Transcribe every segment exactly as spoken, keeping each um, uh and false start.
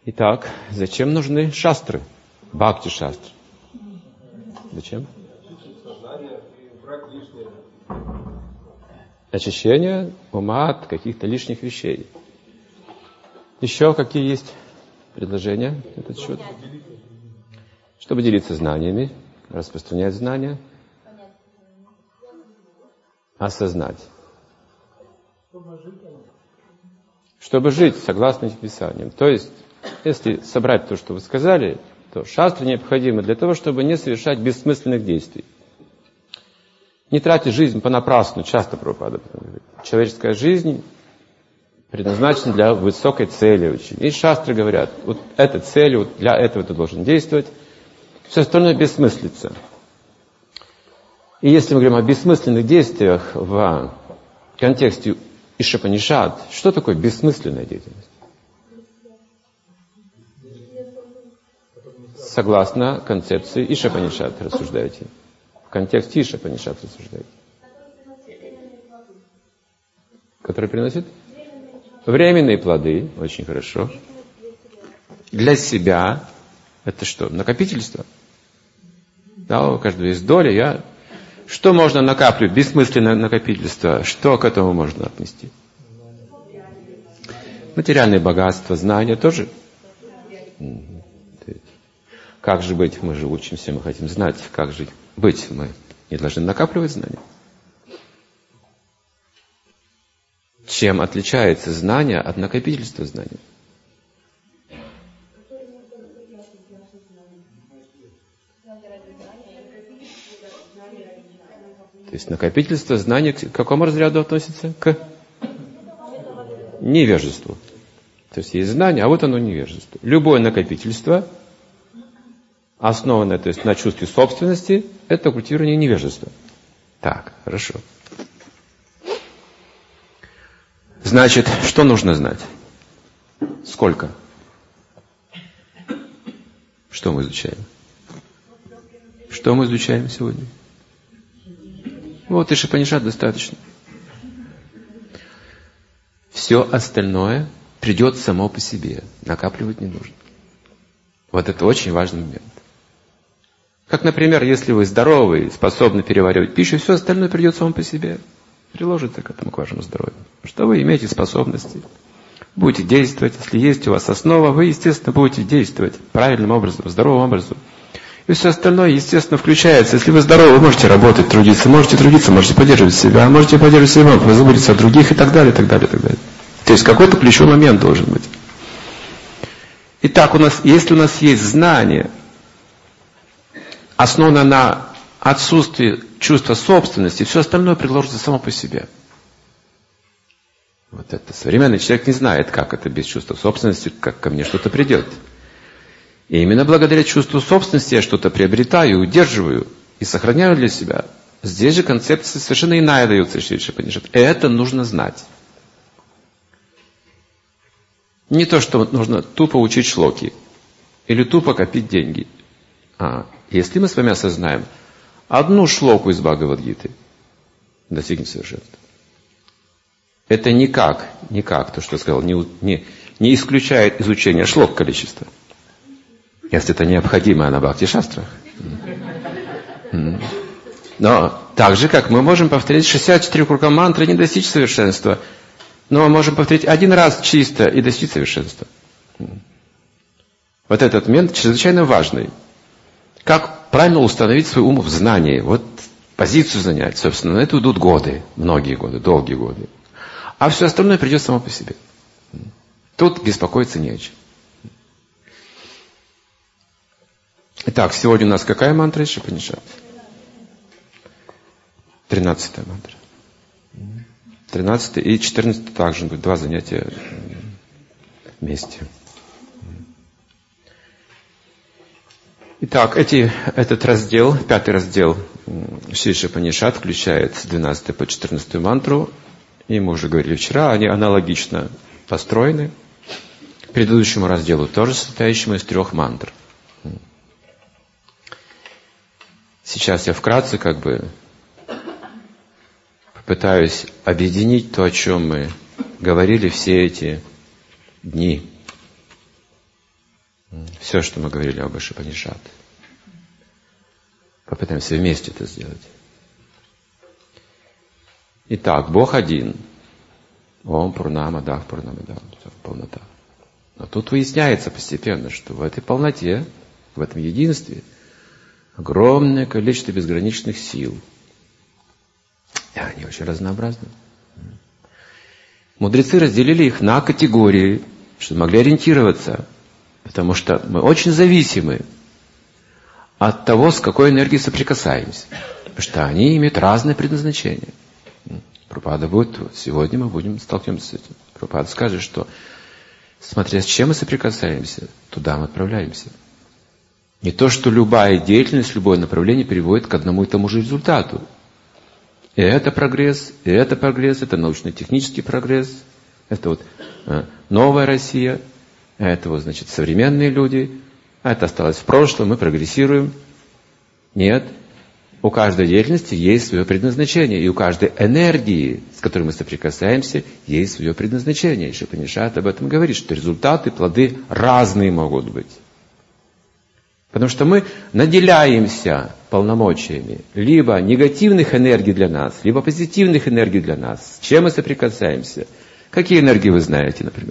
Итак, зачем нужны шастры? Бхакти-шастры. Зачем? Очищение ума от каких-то лишних вещей. Еще какие есть предложения на этот счет? Чтобы делиться знаниями, распространять знания, осознать. Чтобы жить согласно этим писаниям. То есть, если собрать то, что вы сказали, то шастры необходимы для того, чтобы не совершать бессмысленных действий. Не тратить жизнь понапрасну, часто Прабхупада говорит. Человеческая жизнь предназначена для высокой цели очень. И шастры говорят, вот эта цель, вот для этого ты должен действовать. Все остальное бессмыслица. И если мы говорим о бессмысленных действиях в контексте Ишапанишад, что такое бессмысленная деятельность? Согласно концепции Ишапанишад рассуждаете. В контексте Ишапанишад рассуждаете. Который приносит? Временные плоды. Очень хорошо. Для себя. Это что? Накопительство? Да, у каждого есть доля. Я... Что можно накапливать? Бессмысленное накопительство. Что к этому можно отнести? Материальные богатства, знания тоже. Как же быть? Мы же учимся, мы хотим знать, как же быть. Мы не должны накапливать знания. Чем отличается знание от накопительства знаний? То есть накопительство знаний к какому разряду относится? К невежеству. То есть есть знание, а вот оно невежество. Любое накопительство, основанное то есть, на чувстве собственности, это культивирование невежества. Так, хорошо. Значит, что нужно знать? Сколько? Что мы изучаем? Что мы изучаем сегодня? Вот Ишапанишад достаточно. Все остальное придет само по себе. Накапливать не нужно. Вот это очень важный момент. Как, например, если вы здоровы и способны переваривать пищу, все остальное придет само по себе. Приложится к этому, к вашему здоровью. Что вы имеете способности. Будете действовать. Если есть у вас основа, вы, естественно, будете действовать правильным образом, здоровым образом. И все остальное, естественно, включается. Если вы здоровы, вы можете работать, трудиться. Можете трудиться, можете поддерживать себя. Можете поддерживать себя, вы заботиться о других и так далее, и так далее, и так далее. То есть какой-то ключевой момент должен быть. Итак, у нас, если у нас есть знание, основанное на отсутствии чувства собственности, все остальное предложится само по себе. Вот это. Современный человек не знает, как это без чувства собственности, как ко мне что-то придет. И именно благодаря чувству собственности я что-то приобретаю, удерживаю и сохраняю для себя. Здесь же концепция совершенно иная дается. Это нужно знать. Не то, что нужно тупо учить шлоки или тупо копить деньги. А если мы с вами осознаем одну шлоку из Бхагавад-гиты, достигнем совершенства. Это никак, никак, то, что я сказал, не, не, не исключает изучение шлок количества. Если это необходимо на бхакти-шастрах. Но так же, как мы можем повторить шестьдесят четыре круга мантры и не достичь совершенства, но мы можем повторить один раз чисто и достичь совершенства. Вот этот момент чрезвычайно важный. Как правильно установить свой ум в знании? Вот позицию занять, собственно, на это идут годы, многие годы, долгие годы. А все остальное придет само по себе. Тут беспокоиться не о чем. Итак, сегодня у нас какая мантра из Ишапанишад? Тринадцатая мантра. Тринадцатая и четырнадцатая также будет два занятия вместе. Итак, эти, этот раздел, пятый раздел Шри Ишапанишад включает с двенадцатой по четырнадцатую мантру. И мы уже говорили вчера, они аналогично построены к предыдущему разделу, тоже состоящему из трех мантр. Сейчас я вкратце как бы попытаюсь объединить то, о чем мы говорили все эти дни. Все, что мы говорили об Ишупанишад. Попытаемся вместе это сделать. Итак, Бог один. Ом Пурнама Дах Пурнама Дах. Полнота. Но тут выясняется постепенно, что в этой полноте, в этом единстве, огромное количество безграничных сил. И они очень разнообразны. Мудрецы разделили их на категории, чтобы могли ориентироваться. Потому что мы очень зависимы от того, с какой энергией соприкасаемся. Потому что они имеют разное предназначение. Прабхупада будет, сегодня мы будем столкнемся с этим. Прабхупада скажет, что смотря с чем мы соприкасаемся, туда мы отправляемся. Не то, что любая деятельность, любое направление приводит к одному и тому же результату. И это прогресс, и это прогресс, это научно-технический прогресс, это вот э, новая Россия, это вот, значит, современные люди, а это осталось в прошлом, мы прогрессируем. Нет. У каждой деятельности есть свое предназначение, и у каждой энергии, с которой мы соприкасаемся, есть свое предназначение. И Ишупанишад об этом говорит, что результаты, плоды разные могут быть. Потому что мы наделяемся полномочиями либо негативных энергий для нас, либо позитивных энергий для нас. С чем мы соприкасаемся? Какие энергии вы знаете, например?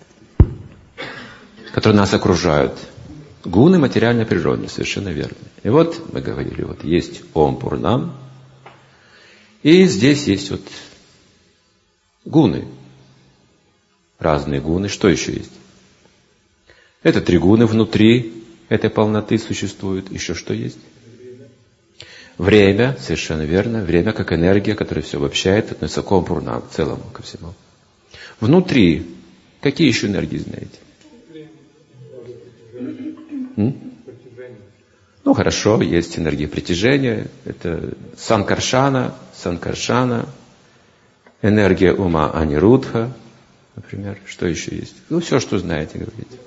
Которые нас окружают. Гуны материальной природы, совершенно верно. И вот мы говорили, вот есть Ом Пурнам, и здесь есть вот гуны. Разные гуны. Что еще есть? Это три гуны внутри этой полноты существуют. Еще что есть? Время, совершенно верно. Время как энергия, которая все обобщает, относится к Ом Пурнам, к целому, ко всему. Внутри какие еще энергии знаете? Ну, хорошо, есть энергия притяжения. Это Санкаршана, Санкаршана, энергия ума Анирудха, например. Что еще есть? Ну, все, что знаете, говорите.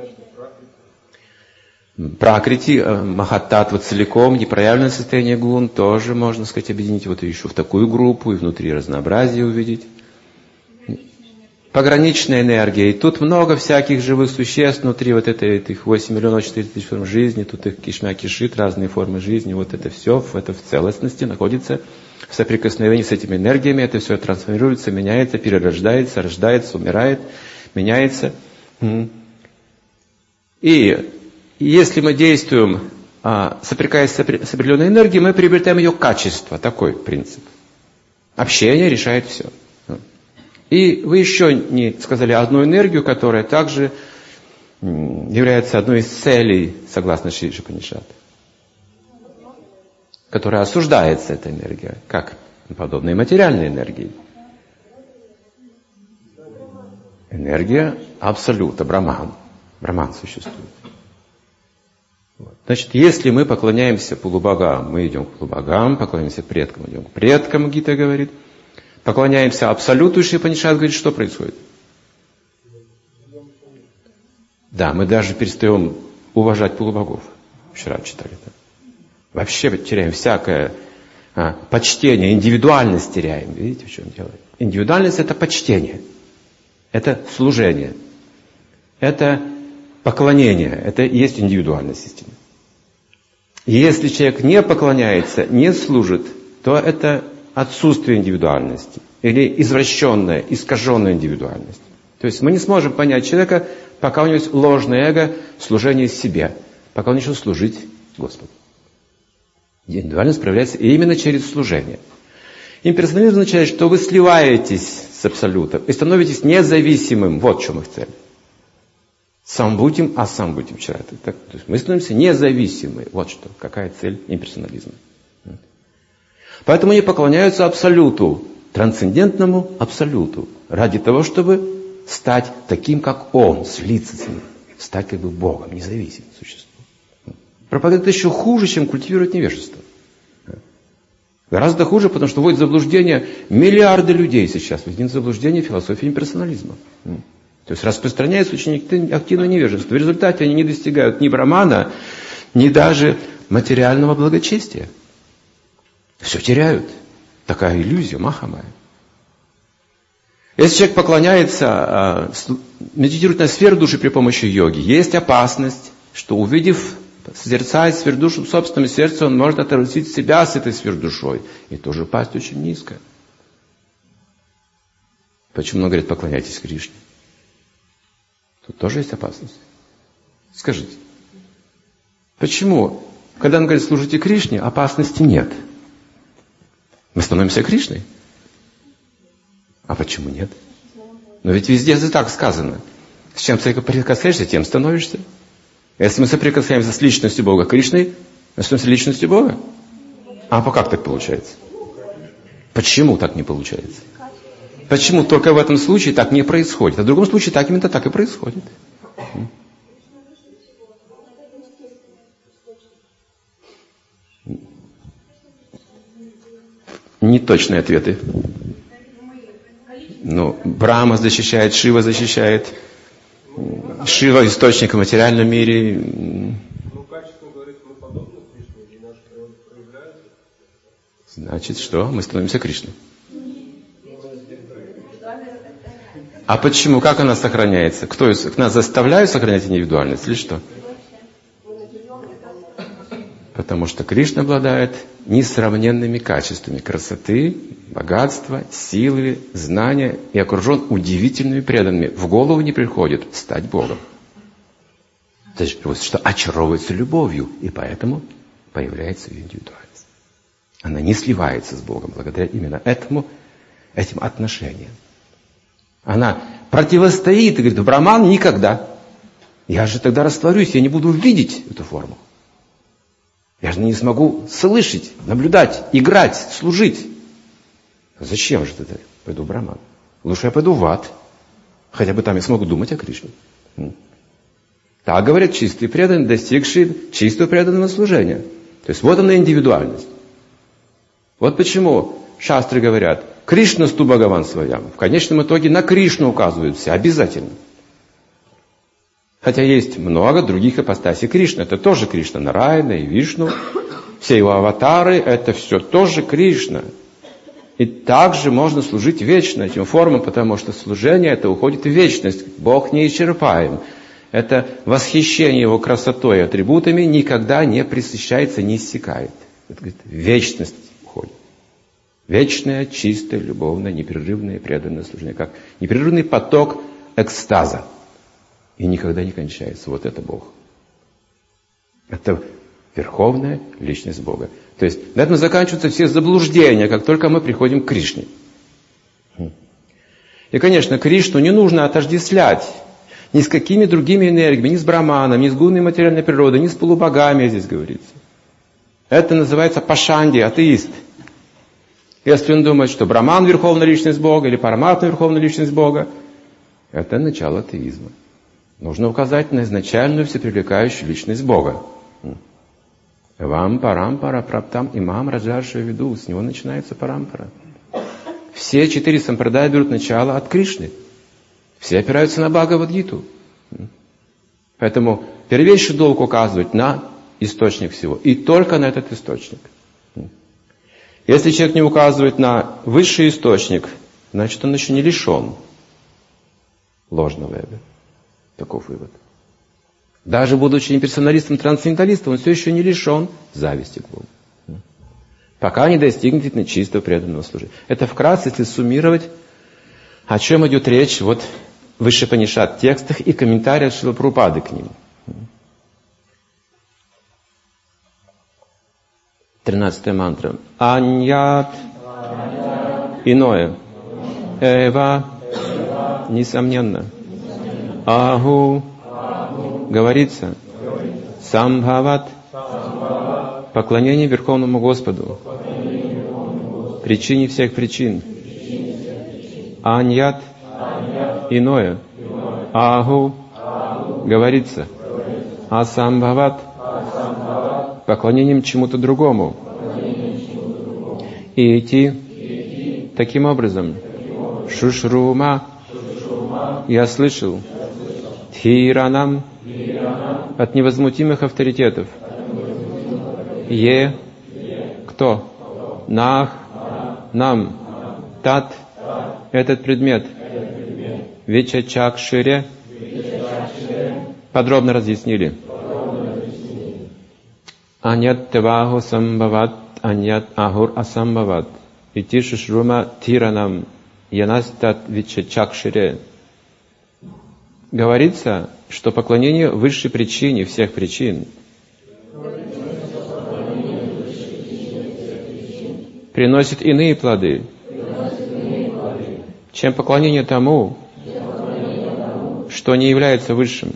Пракрити, Махаттатва целиком, непроявленное состояние гун, тоже, можно сказать, объединить вот еще в такую группу и внутри разнообразие увидеть. Пограничная энергия. И тут много всяких живых существ внутри вот этой, этих восемь миллионов четыреста тысяч форм жизни, тут их кишмя кишит, разные формы жизни. Вот это все, это в целостности находится в соприкосновении с этими энергиями. Это все трансформируется, меняется, перерождается, рождается, умирает, меняется. И если мы действуем, соприкасаясь с определенной энергией, мы приобретаем ее качество. Такой принцип. Общение решает все. И вы еще не сказали одну энергию, которая также является одной из целей, согласно Шри Ишупанишад, которая осуждается, эта энергия, как подобные материальные энергии. Энергия абсолюта, Браман. Браман существует. Вот. Значит, если мы поклоняемся полубогам, мы идем к полубогам, поклоняемся предкам, идем к предкам, Гита говорит. Поклоняемся Абсолюту, и Ишупанишад говорит, что происходит? Да, мы даже перестаем уважать полубогов. Вчера читали это. Вообще теряем всякое а, почтение, индивидуальность теряем. Видите, в чем дело? Индивидуальность — это почтение. Это служение. Это поклонение. Это и есть индивидуальность истины. И если человек не поклоняется, не служит, то это отсутствие индивидуальности или извращенная, искаженная индивидуальность. То есть мы не сможем понять человека, пока у него есть ложное эго, служение себе, пока он начал служить Господу. Индивидуальность проявляется именно через служение. Имперсонализм означает, что вы сливаетесь с Абсолютом и становитесь независимым. Вот в чем их цель. Сам будем, а сам будем вчера. Так, то есть мы становимся независимы. Вот что, какая цель имперсонализма. Поэтому они поклоняются Абсолюту, трансцендентному Абсолюту, ради того, чтобы стать таким, как Он, слиться с Ним, стать как бы Богом, независимым существом. Пропаганда еще хуже, чем культивировать невежество. Гораздо хуже, потому что вводит в заблуждение миллиарды людей сейчас, вводит в заблуждение философии имперсонализма. То есть распространяется очень активное невежество. В результате они не достигают ни брамана, ни даже материального благочестия. Все теряют. Такая иллюзия, Махамая. Если человек поклоняется, медитирует на сферу души при помощи йоги, есть опасность, что увидев, созерцая сферу души в собственном сердце, он может отразить себя с этой сферой душой и тоже пасть очень низко. Почему он говорит, поклоняйтесь Кришне? Тут тоже есть опасность. Скажите, почему, когда он говорит, служите Кришне, опасности нет? Мы становимся Кришной? А почему нет? Но ведь везде это так сказано. С чем соприкасаешься, тем становишься. Если мы соприкасаемся с личностью Бога Кришной, мы становимся личностью Бога. А как так получается? Почему так не получается? Почему только в этом случае так не происходит? А в другом случае так именно так и происходит. Неточные ответы. Ну, Брахма защищает, Шива защищает. Шива — источник в материальном мире. Ну, качество, говорит, мы подобны Кришне, и наша природа проявляется. Значит, что? Мы становимся Кришной. А почему? Как она сохраняется? Кто ее, нас заставляют сохранять индивидуальность или что? Потому что Кришна обладает несравненными качествами красоты, богатства, силы, знания и окружен удивительными преданными. В голову не приходит стать Богом. То есть, что очаровывается любовью, и поэтому появляется ее индивидуальность. Она не сливается с Богом благодаря именно этому, этим отношениям. Она противостоит и говорит, Брахман никогда. Я же тогда растворюсь, я не буду видеть эту форму. Я же не смогу слышать, наблюдать, играть, служить. Зачем же тогда пойду в Брахман? Лучше я пойду в ад. Хотя бы там я смогу думать о Кришне. Так говорят чистые преданные, достигшие чистого преданного служения. То есть вот она индивидуальность. Вот почему шастры говорят, Кришнасту Бхагаван Сваям. В конечном итоге на Кришну указывают все, обязательно. Хотя есть много других ипостасей Кришны. Это тоже Кришна, Нараяна и Вишну. Все его аватары, это все тоже Кришна. И также можно служить вечно этим формам, потому что служение это уходит в вечность. Бог неисчерпаем. Это восхищение его красотой и атрибутами никогда не пресыщается, не иссякает. Это, говорит, вечность уходит. Вечное, чистое, любовное, непрерывное, преданное служение. Как непрерывный поток экстаза. И никогда не кончается. Вот это Бог. Это верховная личность Бога. То есть на этом заканчиваются все заблуждения, как только мы приходим к Кришне. И, конечно, Кришну не нужно отождествлять ни с какими другими энергиями, ни с Брахманом, ни с гунной материальной природой, ни с полубогами, здесь говорится. Это называется пашанди, атеист. Если он думает, что Брахман — верховная личность Бога, или Параматма — верховная личность Бога, это начало атеизма. Нужно указать на изначальную всепривлекающую личность Бога. Вам парампара праптам имам раджарша виду. С него начинается парампара. Все четыре сампрадая берут начало от Кришны. Все опираются на Бхагавад-гиту. Поэтому первейший долг указывать на источник всего. И только на этот источник. Если человек не указывает на высший источник, значит он еще не лишен ложного эго. Таков вывод. Даже будучи имперсоналистом, трансценденталистом, он все еще не лишен зависти к Богу. Пока не достигнет чистого преданного служения. Это вкратце, если суммировать, о чем идет речь вот в Ишупанишад текстах и комментариях Шрилы Прабхупады к ним. Тринадцатая мантра. Аньят. Иное. Эва. Несомненно. Аху. Говорится. Самбхават. Поклонение Верховному Господу. Причине всех причин. Аньят. Иное. Аху. Говорится. Асамбхават. Поклонением чему-то другому. И идти таким образом. Шушрума. Я слышал. Тхиранам. От невозмутимых авторитетов. Е. Кто? Нах. Нам. Тат. Этот предмет. Вичачакшире подробно разъяснили. Анят Теваху Самбават, Анят Ахур Асамбават. Ити Шишрума Тиранам Янастат Вичачакшире. Говорится, что поклонение высшей причине всех причин приносит иные плоды, чем поклонение тому, что не является высшим.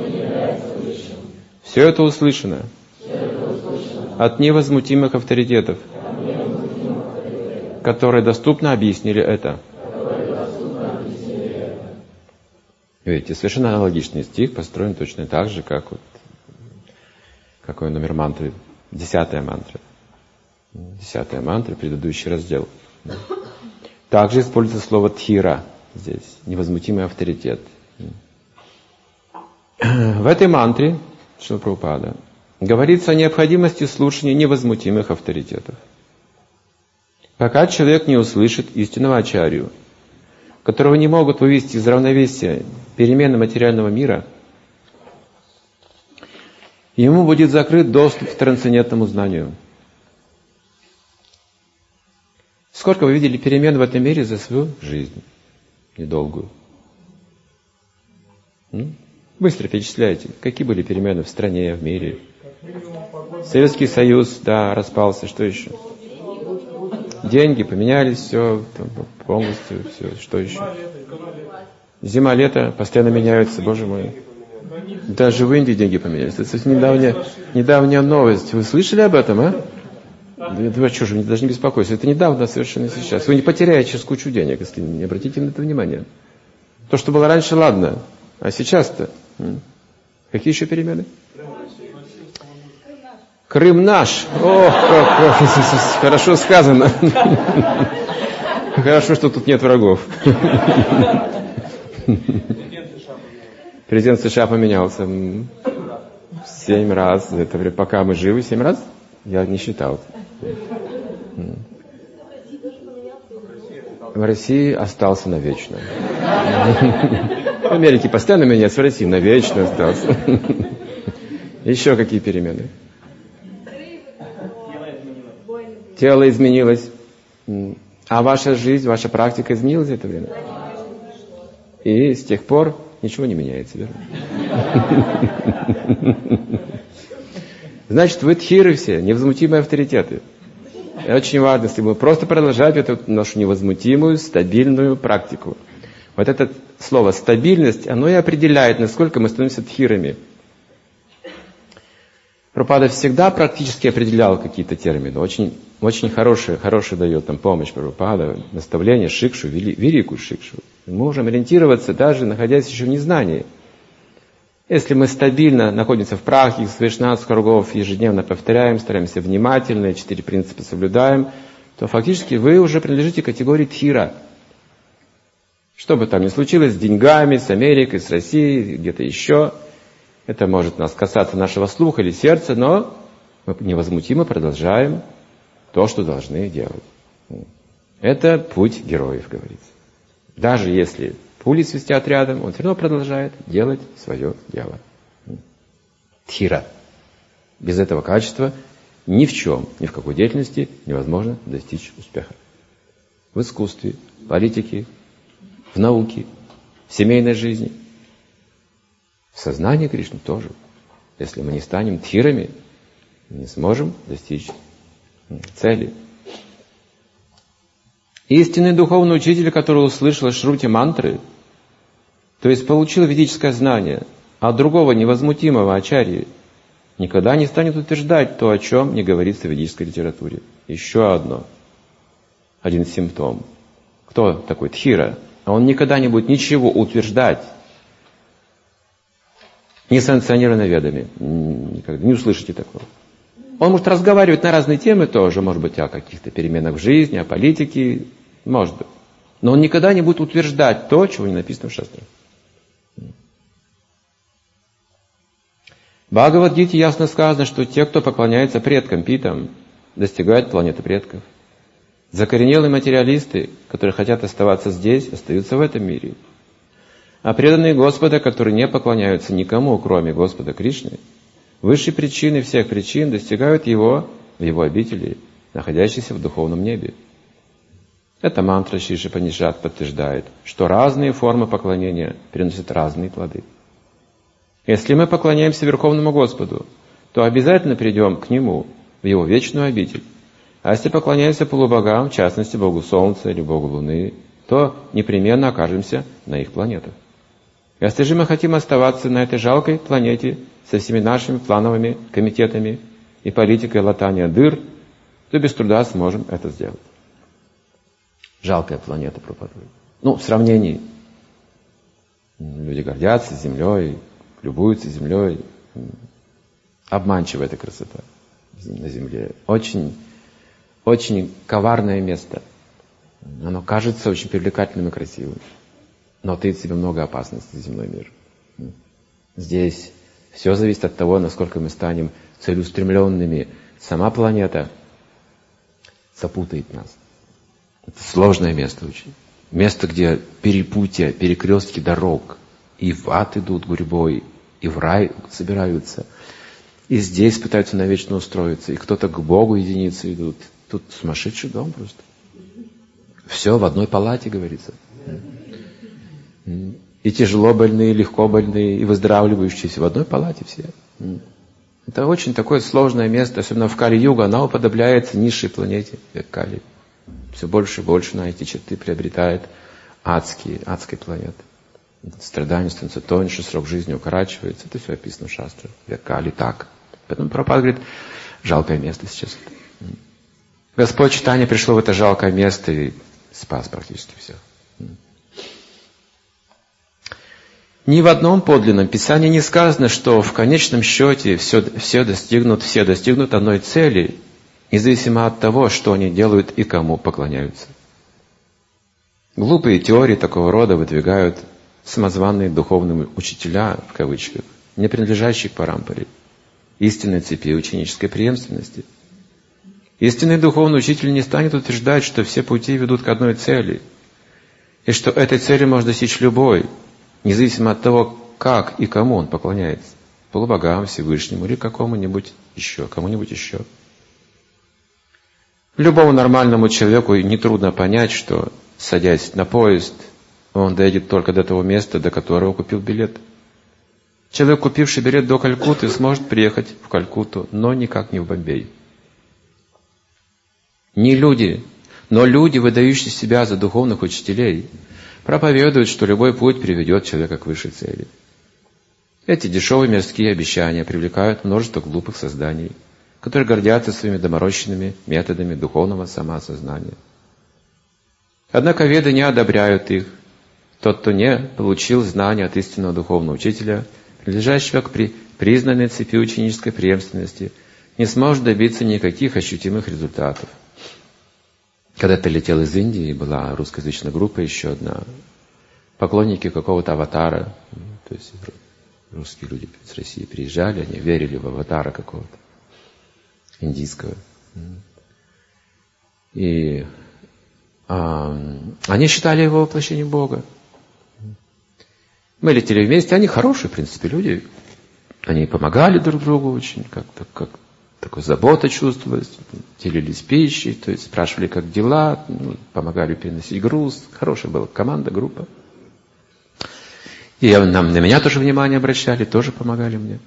Все это услышано от невозмутимых авторитетов, которые доступно объяснили это. Видите, совершенно аналогичный стих построен точно так же, как вот, какой номер мантры? Десятая мантра. Десятая мантра, предыдущий раздел. Также используется слово «тхира» здесь, невозмутимый авторитет. В этой мантре, Шрила Прабхупада, говорится о необходимости слушания невозмутимых авторитетов. Пока человек не услышит истинного ачарью, которого не могут вывести из равновесия перемены материального мира, ему будет закрыт доступ к трансцендентному знанию. Сколько вы видели перемен в этом мире за свою жизнь недолгую? Быстро перечисляйте, какие были перемены в стране, в мире. Советский Союз, да, распался, что еще? Деньги поменялись, все, полностью, все, что еще? Зима, лето, постоянно меняются, Боже мой. Даже в Индии деньги поменялись. Это недавняя, недавняя новость. Вы слышали об этом, а? Вы что же, даже не беспокойтесь. Это недавно, совершенно сейчас. Вы не потеряете сейчас кучу денег, если не обратите на это внимание. То, что было раньше, ладно. А сейчас-то? Какие еще перемены? Крым наш. Ох, как, как, хорошо сказано. Хорошо, что тут нет врагов. Президент США поменялся семь раз. Это время, пока мы живы, семь раз? Я не считал. В России остался навечно. В Америке постоянно меняется, в России навечно остался. Еще какие перемены? Тело изменилось. А ваша жизнь, ваша практика изменилась за это время? И с тех пор ничего не меняется, верно? Значит, вы тхиры все, невозмутимые авторитеты. И очень важно, если мы просто продолжать эту нашу невозмутимую, стабильную практику. Вот это слово «стабильность», оно и определяет, насколько мы становимся тхирами. Прабхупада всегда практически определял какие-то термины. Очень, очень хорошие, хорошие дает нам помощь Прабхупада, наставление, шикшу, вели, великую шикшу. Мы можем ориентироваться, даже находясь еще в незнании. Если мы стабильно находимся в практике, свои шестнадцать кругов ежедневно повторяем, стараемся внимательно, четыре принципа соблюдаем, то фактически вы уже принадлежите к категории тхира. Что бы там ни случилось с деньгами, с Америкой, с Россией, где-то еще, это может нас касаться нашего слуха или сердца, но мы невозмутимо продолжаем то, что должны делать. Это путь героев, говорится. Даже если пули свистят рядом, он все равно продолжает делать свое дело. Тхира. Без этого качества ни в чем, ни в какой деятельности невозможно достичь успеха. В искусстве, в политике, в науке, в семейной жизни. В сознании Кришны тоже. Если мы не станем тхирами, мы не сможем достичь цели. Истинный духовный учитель, который услышал шрути мантры, то есть получил ведическое знание, а другого невозмутимого ачарьи, никогда не станет утверждать то, о чем не говорится в ведической литературе. Еще одно. Один симптом. Кто такой тхира? А он никогда не будет ничего утверждать, не санкционированно ведами. Никогда не услышите такого. Он может разговаривать на разные темы тоже, может быть, о каких-то переменах в жизни, о политике, может быть. Но он никогда не будет утверждать то, чего не написано в шастрах. В Бхагавад-гите ясно сказано, что те, кто поклоняется предкам, питам, достигают планеты предков. Закоренелые материалисты, которые хотят оставаться здесь, остаются в этом мире. А преданные Господа, которые не поклоняются никому, кроме Господа Кришны, высшей причины всех причин достигают Его в Его обители, находящейся в духовном небе. Эта мантра Шри Ишупанишад подтверждает, что разные формы поклонения приносят разные плоды. Если мы поклоняемся Верховному Господу, то обязательно придем к Нему, в Его вечную обитель. А если поклоняемся полубогам, в частности Богу Солнца или Богу Луны, то непременно окажемся на их планетах. Если же мы хотим оставаться на этой жалкой планете со всеми нашими плановыми комитетами и политикой латания дыр, то без труда сможем это сделать. Жалкая планета пропадает. Ну, в сравнении. Люди гордятся землей, любуются землей. Обманчивая эта красота на земле. Очень, очень коварное место. Оно кажется очень привлекательным и красивым. Но таит в себе много опасностей, земной мир. Здесь все зависит от того, насколько мы станем целеустремленными. Сама планета запутает нас. Это сложное место очень. Место, где перепутья, перекрестки дорог. И в ад идут гурьбой, и в рай собираются. И здесь пытаются навечно устроиться. И кто-то к Богу единицы идут. Тут сумасшедший дом просто. Все в одной палате, говорится. И тяжело больные, и легко больные, и выздоравливающиеся в одной палате все. Это очень такое сложное место, особенно в Кали-юга, она уподобляется низшей планете, как Кали. Все больше и больше на эти черты приобретает адские, адской планеты. Страдания становятся тоньше, срок жизни укорачивается. Это все описано в шастрах. Век Кали так. Поэтому Прабхупада говорит, жалкое место сейчас. Господь Чайтанья пришло в это жалкое место и спас практически всех. Ни в одном подлинном Писании не сказано, что в конечном счете все, все, достигнут, все достигнут одной цели, независимо от того, что они делают и кому поклоняются. Глупые теории такого рода выдвигают самозваные духовные учителя, в кавычках, не принадлежащие к парампаре, истинной цепи ученической преемственности. Истинный духовный учитель не станет утверждать, что все пути ведут к одной цели, и что этой цели может достичь любой, независимо от того, как и кому он поклоняется. Полубогам, Всевышнему или какому-нибудь еще, кому-нибудь еще. Любому нормальному человеку нетрудно понять, что, садясь на поезд, он доедет только до того места, до которого купил билет. Человек, купивший билет до Калькутты, сможет приехать в Калькутту, но никак не в Бомбей. Не люди, но люди, выдающие себя за духовных учителей, проповедуют, что любой путь приведет человека к высшей цели. Эти дешевые мирские обещания привлекают множество глупых созданий, которые гордятся своими доморощенными методами духовного самоосознания. Однако веды не одобряют их. Тот, кто не получил знания от истинного духовного учителя, принадлежащего к при, признанной цепи ученической преемственности, не сможет добиться никаких ощутимых результатов. Когда-то летел из Индии, была русскоязычная группа, еще одна, поклонники какого-то аватара, то есть русские люди из России приезжали, они верили в аватара какого-то, индийского. И а, они считали его воплощением Бога. Мы летели вместе, они хорошие, в принципе, люди. Они помогали друг другу очень, как-то, как такой забота чувствовалась, делились пищей, то есть спрашивали, как дела, ну, помогали переносить груз. Хорошая была команда, группа. И нам, на меня тоже внимание обращали, тоже помогали мне.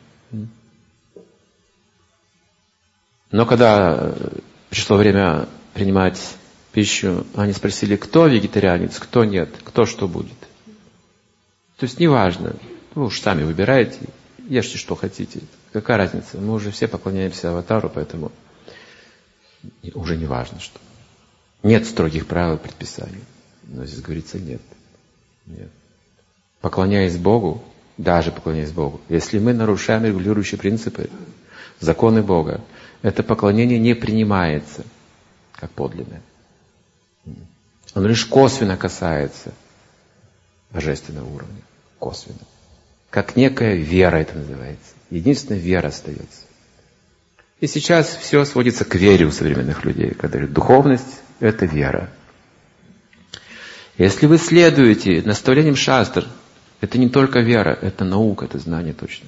Но когда пришло время принимать пищу, они спросили, кто вегетарианец, кто нет, кто что будет. То есть неважно, вы уж сами выбираете, ешьте что хотите. Какая разница? Мы уже все поклоняемся аватару, поэтому уже не важно, что. Нет строгих правил и предписаний. Но здесь говорится нет. Нет. Поклоняясь Богу, даже поклоняясь Богу, если мы нарушаем регулирующие принципы, законы Бога, это поклонение не принимается как подлинное. Оно лишь косвенно касается божественного уровня. Косвенно. Как некая вера это называется. Единственная вера остается. И сейчас все сводится к вере у современных людей. Когда духовность – это вера. Если вы следуете наставлениям шастр, Это не только вера, это наука, это знание точно.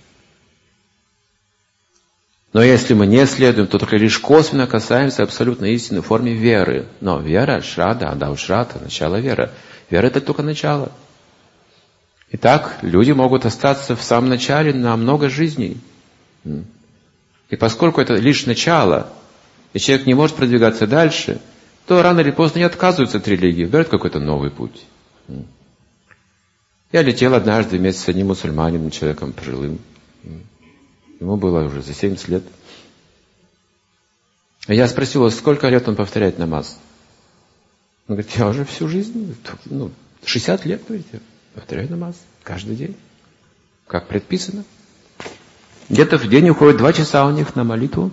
Но если мы не следуем, то только лишь косвенно касаемся абсолютно истины в форме веры. Но вера, шрада, адау шрата, начало веры. Вера — это только начало. Итак, люди могут остаться в самом начале на много жизней. И поскольку это лишь начало, и человек не может продвигаться дальше, то рано или поздно не отказываются от религии, берут какой-то новый путь. Я летел однажды вместе с одним мусульманином, человеком пожилым. Ему было уже за семьдесят лет. И я спросил его, сколько лет он повторяет намаз. Он говорит, я уже всю жизнь, ну, шестьдесят лет, говорите, повторяю намаз каждый день. Как предписано. Где-то в день уходит два часа у них на молитву.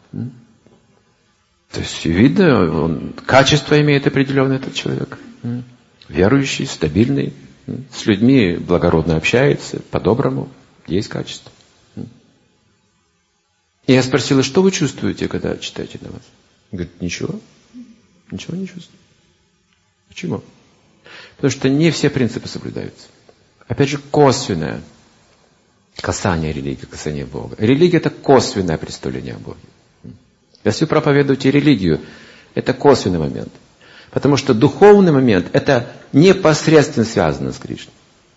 То есть, видно, он качество имеет определенное этот человек. Верующий, стабильный, с людьми благородно общается, по-доброму, есть качество. И я спросила, что вы чувствуете, когда читаете намаз? Он говорит, ничего, ничего не чувствую. Почему? Потому что не все принципы соблюдаются. Опять же, косвенное касание религии, касание Бога. Религия — это косвенное представление о Боге. Если вы проповедуете религию, это косвенный момент. Потому что духовный момент — это непосредственно связано с Кришной.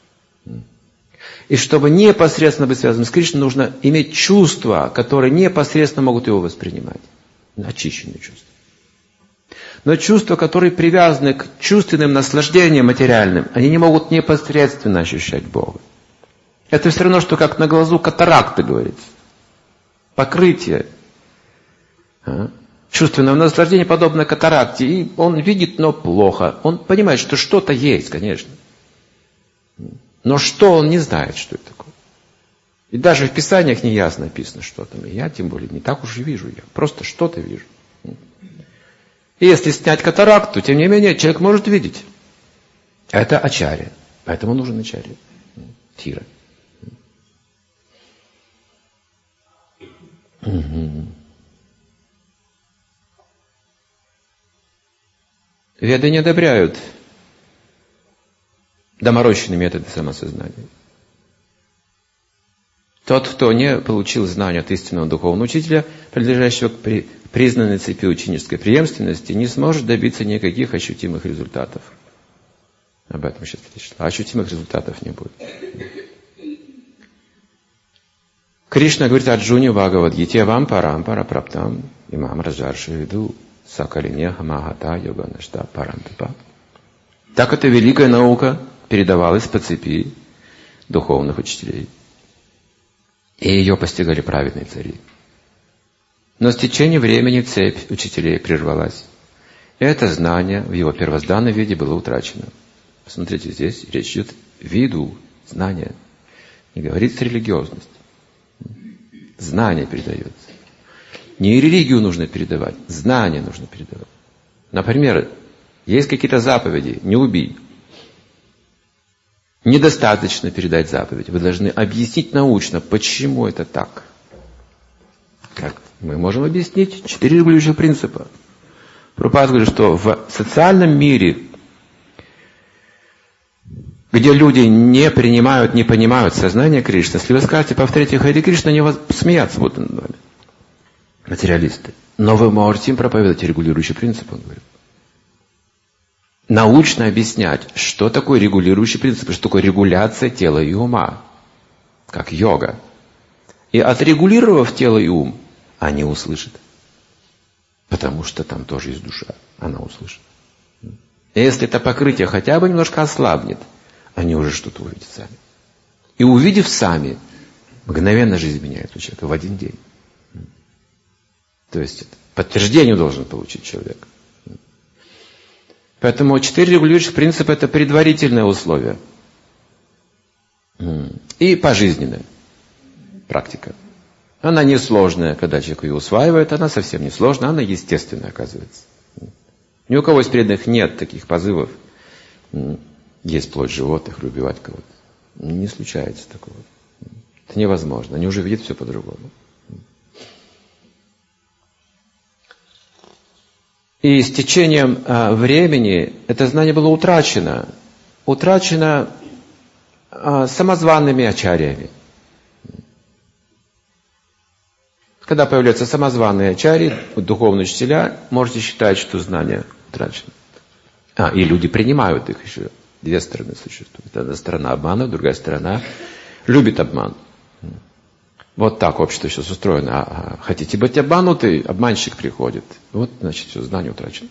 И чтобы непосредственно быть связанным с Кришной, нужно иметь чувства, которые непосредственно могут его воспринимать. Очищенные чувства. Но чувства, которые привязаны к чувственным наслаждениям материальным, они не могут непосредственно ощущать Бога. Это все равно, что как на глазу катаракты, говорится. Покрытие. А? Чувственное наслаждение подобно катаракте. И он видит, но плохо. Он понимает, что что-то есть, конечно. Но что, он не знает, что это такое. И даже в Писаниях не ясно написано, что там. И я, тем более, не так уж и вижу. Я просто что-то вижу. И если снять катаракту, тем не менее, человек может видеть. Это ачарья. Поэтому нужен ачарья. Тира. Угу. Веды не одобряют доморощенные методы самосознания. Тот, кто не получил знания от истинного духовного учителя, принадлежащего к при, признанной цепи ученической преемственности, не сможет добиться никаких ощутимых результатов. Об этом сейчас речь шла. Ощутимых результатов не будет. Кришна говорит Арджуне Бхагавад-гите вам парам парапраптам имам раджарши виду сакалинеха махата йога нашта парантапа. Так эта великая наука передавалась по цепи духовных учителей. И ее постигали праведные цари. Но с течением времени цепь учителей прервалась. И это знание в его первозданном виде было утрачено. Посмотрите, здесь речь идет о виду знания. Не говорится религиозность. Знание передается. Не религию нужно передавать, знание нужно передавать. Например, есть какие-то заповеди, не убий. Недостаточно передать заповедь. Вы должны объяснить научно, почему это так. Как? Мы можем объяснить четыре регулирующих принципа. Прабхупада говорит, что в социальном мире, где люди не принимают, не понимают сознание Кришны, если вы скажете, повторите Хари Кришна, они вас смеяться будут над вами. Материалисты. Но вы можете им проповедовать регулирующий принцип, он говорит. Научно объяснять, что такое регулирующий принцип, что такое регуляция тела и ума, как йога. И отрегулировав тело и ум, они услышат. Потому что там тоже есть душа, она услышит. И если это покрытие хотя бы немножко ослабнет, они уже что-то увидят сами. И увидев сами, мгновенно жизнь меняется у человека в один день. То есть подтверждение должен получить человек. Поэтому четыре регулирующих принципа — это предварительное условие. И пожизненная практика. Она несложная, когда человек ее усваивает, она совсем не сложная, она естественная, оказывается. Ни у кого из преданных нет таких позывов есть плоть животных или убивать кого-то. Не случается такого. Это невозможно. Они уже видят все по-другому. И с течением а, времени это знание было утрачено. Утрачено самозванными ачарьями. Когда появляются самозваные ачарьи, духовные учителя, можете считать, что знания утрачены. А, и люди принимают их еще. Две стороны существуют. Одна сторона обмана, другая сторона любит обман. Вот так общество сейчас устроено. А, хотите быть обмануты, обманщик приходит. Вот, значит, все, знание утрачено.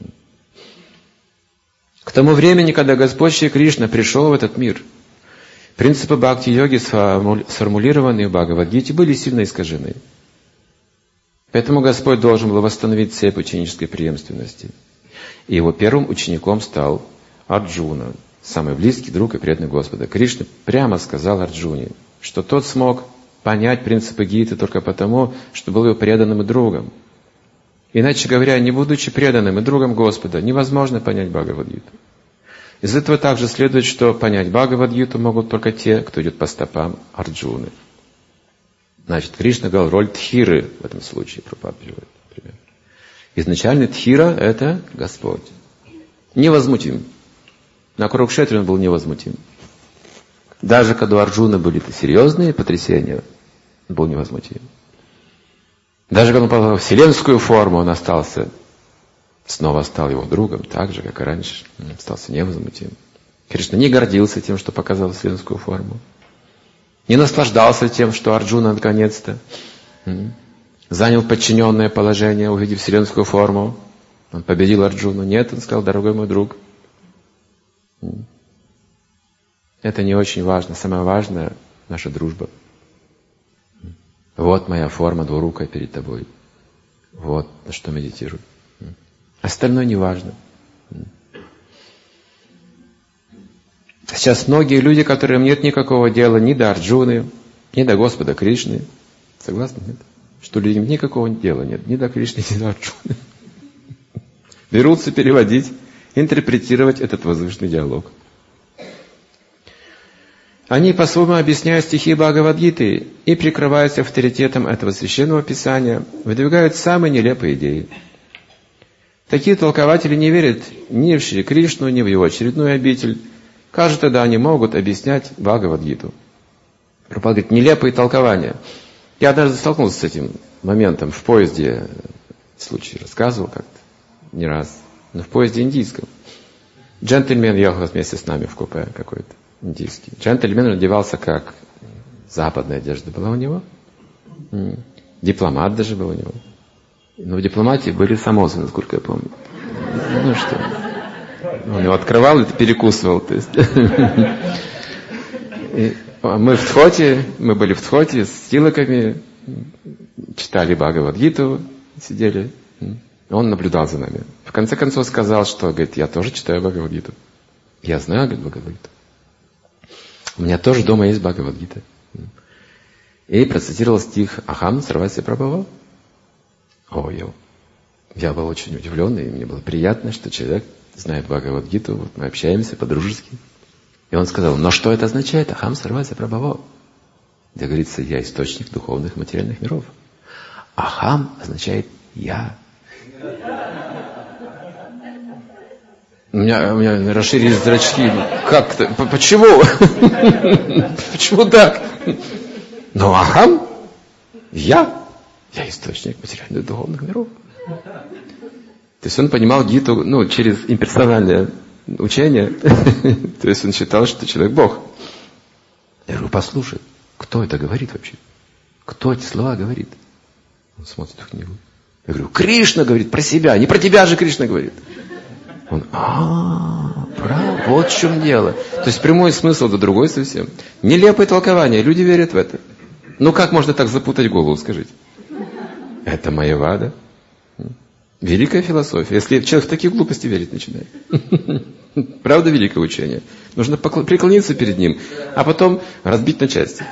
К тому времени, когда Господь Шри Кришна пришел в этот мир, принципы бхакти-йоги, сформулированные в Бхагавад-гите, были сильно искажены. Поэтому Господь должен был восстановить цепь ученической преемственности. И его первым учеником стал Арджуна, самый близкий друг и преданный Господа. Кришна прямо сказал Арджуне, что тот смог понять принципы гиты только потому, что был его преданным и другом. Иначе говоря, не будучи преданным и другом Господа, невозможно понять Бхагавад-гиту. Из этого также следует, что понять Бхагавад-гиту могут только те, кто идет по стопам Арджуны. Значит, Кришна играл роль Тхиры в этом случае, Прабхупада приводит пример. Изначально Тхира — это Господь. Невозмутим. На Курукшетре он был невозмутим. Даже когда у Арджуны были серьезные потрясения, он был невозмутим. Даже когда он попал в вселенскую форму, он остался, снова стал его другом, так же, как и раньше. Он остался невозмутим. Кришна не гордился тем, что показал вселенскую форму. Не наслаждался тем, что Арджуна наконец-то занял подчиненное положение, увидев вселенскую форму. Он победил Арджуну. Нет, он сказал, дорогой мой друг, это не очень важно. Самое важное — наша дружба. Вот моя форма двурукая перед тобой. Вот на что медитируй. Остальное не важно. Сейчас многие люди, которым нет никакого дела ни до Арджуны, ни до Господа Кришны. Согласны? Нет? Что людям никакого дела нет ни до Кришны, ни до Арджуны. Берутся переводить, интерпретировать этот возвышенный диалог. Они по-своему объясняют стихи Бхагавад-гиты и, прикрываясь авторитетом этого священного писания, выдвигают самые нелепые идеи. Такие толкователи не верят ни в Шри Кришну, ни в его очередную обитель. Как же тогда они могут объяснять Бхагавад-гиту? Прабхупада говорит, нелепые толкования. Я однажды столкнулся с этим моментом в поезде, случай рассказывал как-то, не раз, но в поезде индийском. Джентльмен ехал вместе с нами в купе какой-то, индийский. Джентльмен одевался как западная одежда была у него. Дипломат даже был у него. Но в дипломатии были самосы, насколько я помню. Ну что... Он его открывал и перекусывал. То есть. И мы в Тхоте, мы были в Тхоте с тилаками, читали Бхагавад-гиту, сидели. Он наблюдал за нами. В конце концов сказал, что, говорит, я тоже читаю Бхагавад-гиту. Я знаю, говорит, Бхагавад-гиту. У меня тоже дома есть Бхагавад-гита. И процитировал стих Ахам Сарвасья Прабхава. Ой, я, я был очень удивлен, и мне было приятно, что человек знает Бхагавад-гиту, вот мы общаемся по-дружески. И он сказал, но что это означает? Ахам Сарвасья Прабхава. Где говорится, я источник духовных материальных миров. Ахам означает я. У меня, у меня расширились зрачки. Как это? Почему? Почему так? Но Ахам я. Я источник материальных духовных миров. То есть он понимал гиту, ну, через имперсональное учение. То есть он считал, что человек Бог. Я говорю, послушай, кто это говорит вообще? Кто эти слова говорит? Он смотрит в книгу. Я говорю, Кришна говорит про себя, не про тебя же Кришна говорит. Он, а, прав, вот в чем дело. То есть прямой смысл да другой совсем. Нелепое толкование, люди верят в это. Ну как можно так запутать голову, скажите? Это Майявада. Великая философия. Если человек в такие глупости верить начинает. Правда, великое учение. Нужно преклониться перед ним, а потом разбить на части.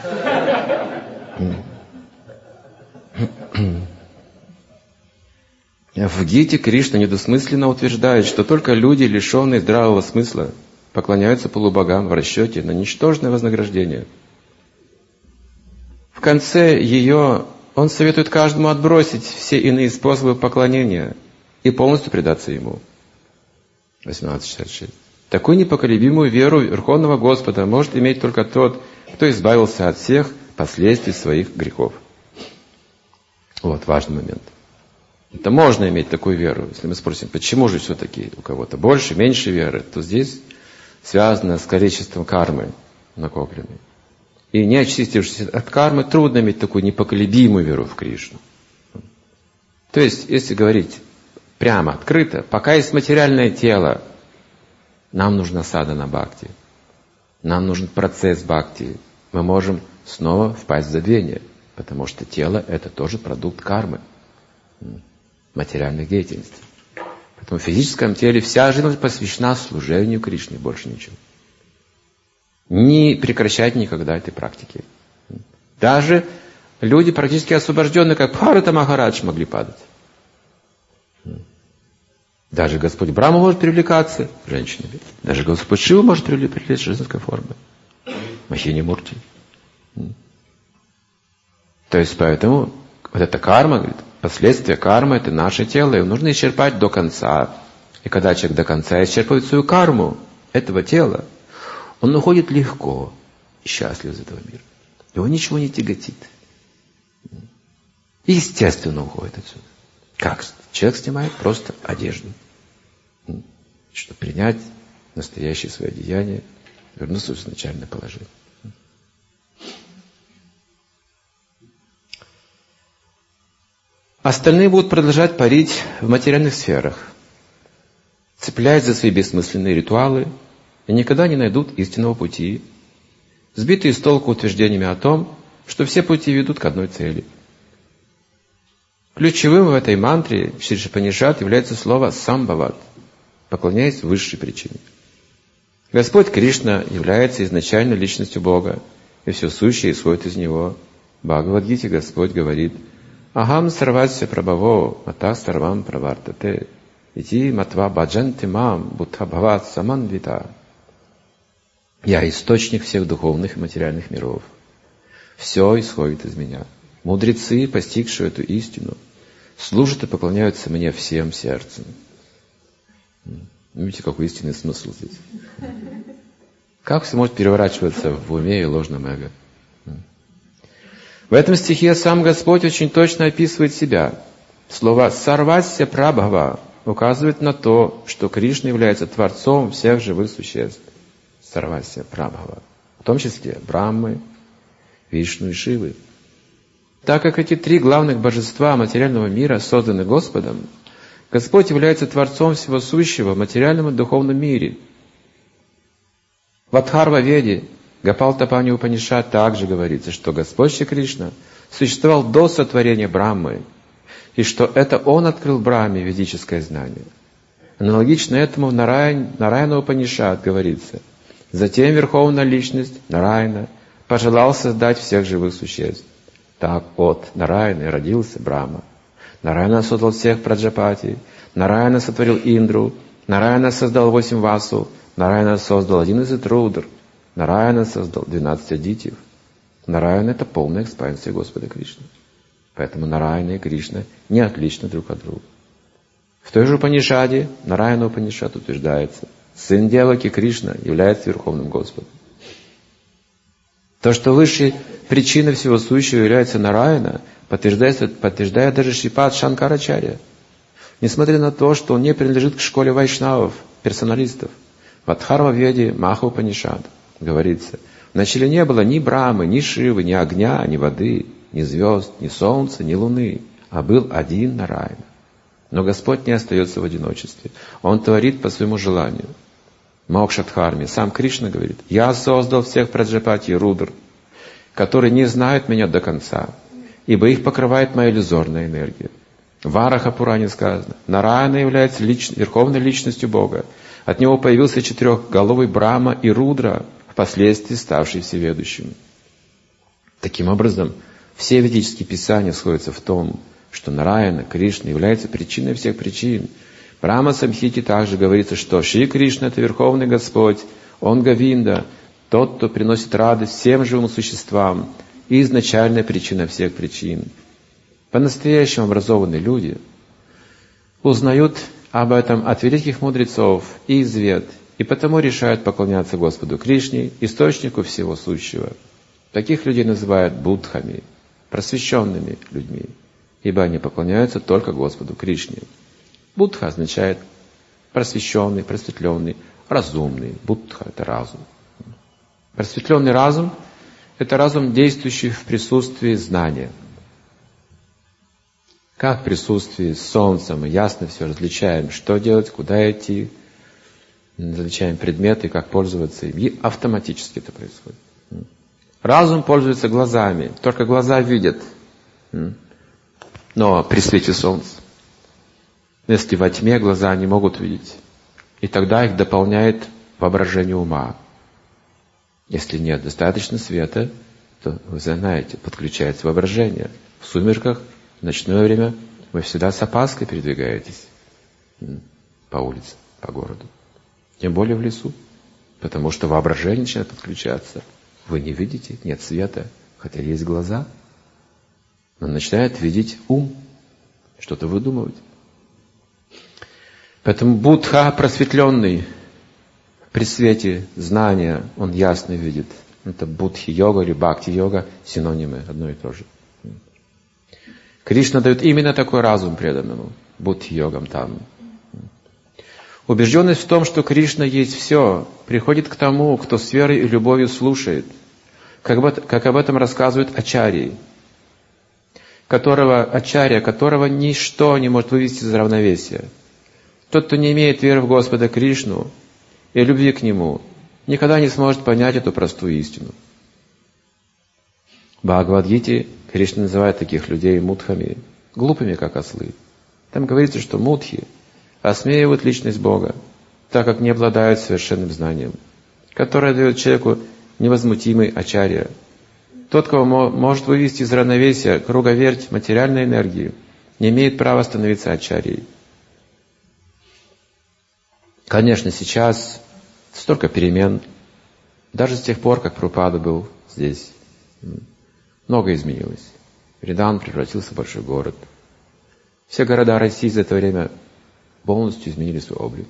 В Гите Кришна недвусмысленно утверждает, что только люди, лишенные здравого смысла, поклоняются полубогам в расчете на ничтожное вознаграждение. В конце ее он советует каждому отбросить все иные способы поклонения и полностью предаться ему. восемнадцать шестьдесят шесть. Такую непоколебимую веру Верховного Господа может иметь только тот, кто избавился от всех последствий своих грехов. Вот важный момент. Это можно иметь такую веру. Если мы спросим, почему же все-таки у кого-то больше, меньше веры, то здесь связано с количеством кармы накопленной. И не очистившись от кармы, трудно иметь такую непоколебимую веру в Кришну. То есть, если говорить прямо, открыто, пока есть материальное тело, нам нужна садхана бхакти. Нам нужен процесс бхакти. Мы можем снова впасть в забвение, потому что тело — это тоже продукт кармы, материальной деятельности. Поэтому в физическом теле вся жизнь посвящена служению Кришне, больше ничего. Не прекращать никогда этой практики. Даже люди, практически освобожденные, как Бхарата Махарадж, могли падать. Даже Господь Брахма может привлекаться женщинами. Даже Господь Шива может привлечь женской формы. Махини Мурти. То есть поэтому вот эта карма, говорит, последствия кармы — это наше тело, его нужно исчерпать до конца. И когда человек до конца исчерпывает свою карму этого тела, он уходит легко и счастлив из этого мира. Его ничего не тяготит. И естественно уходит отсюда. Как? Человек снимает просто одежду, чтобы принять настоящее свое деяние, вернуться в изначальное положение. Остальные будут продолжать парить в материальных сферах, цепляясь за свои бессмысленные ритуалы, и никогда не найдут истинного пути, сбитые с толку утверждениями о том, что все пути ведут к одной цели. Ключевым в этой мантре Шри Шипанишат является слово «самбхават», поклоняясь высшей причине. Господь Кришна является изначальной личностью Бога, и все сущее исходит из Него. В Бхагавад-гите Господь говорит: «Ахам сарвасya прабхаво мата сарвам правартате, ити матва баджанти мам будха бхават саманвита». Я источник всех духовных и материальных миров. Все исходит из меня. Мудрецы, постигшие эту истину, служат и поклоняются мне всем сердцем. Видите, какой истинный смысл здесь. Как все может переворачиваться в уме и ложном эго? В этом стихе сам Господь очень точно описывает себя. Слово «сарвасya прабхава» указывает на то, что Кришна является Творцом всех живых существ. Сарвасya прабхава. В том числе Брахмы, Вишну и Шивы. Так как эти три главных божества материального мира созданы Господом, Господь является Творцом всего сущего в материальном и духовном мире. В Адхарва-веде Гопал-Тапани Упанишад также говорится, что Господь Шри Кришна существовал до сотворения Брахмы, и что это Он открыл Брахме ведическое знание. Аналогично этому в Нараяна Упанишад говорится: затем Верховная Личность, Нараяна, пожелал создать всех живых существ. Так от Нараяны родился Брахма. Нараяна создал всех Праджапати, Нараяна сотворил Индру, Нараяна создал восемь Васу, Нараяна создал одиннадцать Рудр, Нараяна создал двенадцать Адитьев. Нараяна — это полная экспансия Господа Кришны. Поэтому Нараяна и Кришна не отличны друг от друга. В той же Упанишаде, Нараяна Упанишад, утверждается: сын Деваки Кришна является Верховным Господом. То, что высшей причиной всего сущего является Нараяна, подтверждает, подтверждает даже Шрипад Шанкарачарья. Несмотря на то, что он не принадлежит к школе вайшнавов, персоналистов. В Адхарва-веде Маха Упанишад говорится: вначале не было ни Брамы, ни Шивы, ни огня, ни воды, ни звезд, ни солнца, ни луны, а был один Нараяна. Но Господь не остается в одиночестве. Он творит по своему желанию. Мокшадхарме сам Кришна говорит: «Я создал всех Праджапати и Рудр, которые не знают меня до конца, ибо их покрывает моя иллюзорная энергия». В Вараха Пуране сказано: Нараяна является лич... верховной личностью Бога. От него появился четырехголовый Брахма и Рудра, впоследствии ставший всеведущим. Таким образом, все ведические писания сходятся в том, что Нараяна, Кришна, является причиной всех причин. В Брахма Самхите также говорится, что Шри Кришна — это Верховный Господь, Он Говинда, тот, кто приносит радость всем живым существам и изначальная причина всех причин. По-настоящему образованные люди узнают об этом от великих мудрецов и из Вед, и потому решают поклоняться Господу Кришне, источнику всего сущего. Таких людей называют буддхами, просвещенными людьми, ибо они поклоняются только Господу Кришне. Буддха означает просвещенный, просветленный, разумный. Буддха — это разум. Просветленный разум — это разум, действующий в присутствии знания. Как в присутствии солнца мы ясно все различаем, что делать, куда идти, различаем предметы, как пользоваться им. И автоматически это происходит. Разум пользуется глазами, только глаза видят. Но при свете солнца. Если во тьме глаза не могут видеть, и тогда их дополняет воображение ума. Если нет достаточно света, то, вы знаете, подключается воображение. В сумерках, в ночное время вы всегда с опаской передвигаетесь по улице, по городу. Тем более в лесу. Потому что воображение начинает подключаться. Вы не видите, нет света, хотя есть глаза. Но начинает видеть ум, что-то выдумывать. Поэтому Буддха просветленный при свете знания, он ясно видит. Это Буддхи-йога или Бхакти-йога, синонимы, одно и то же. Кришна дает именно такой разум преданному, Буддхи-йогам там. Убежденность в том, что Кришна есть все, приходит к тому, кто с верой и любовью слушает, как, бы, как об этом рассказывают ачарьи, которого, ачарья, которого ничто не может вывести из равновесия. Тот, кто не имеет веры в Господа Кришну и любви к Нему, никогда не сможет понять эту простую истину. В Бхагавад-гите Кришна называет таких людей мудхами, глупыми, как ослы. Там говорится, что мудхи осмеивают личность Бога, так как не обладают совершенным знанием, которое дает человеку невозмутимый ачарья. Тот, кого может вывести из равновесия круговерть материальной энергии, не имеет права становиться ачарьей. Конечно, сейчас столько перемен, даже с тех пор, как Прабхупада был здесь, многое изменилось. Вриндаван превратился в большой город. Все города России за это время полностью изменили свой облик.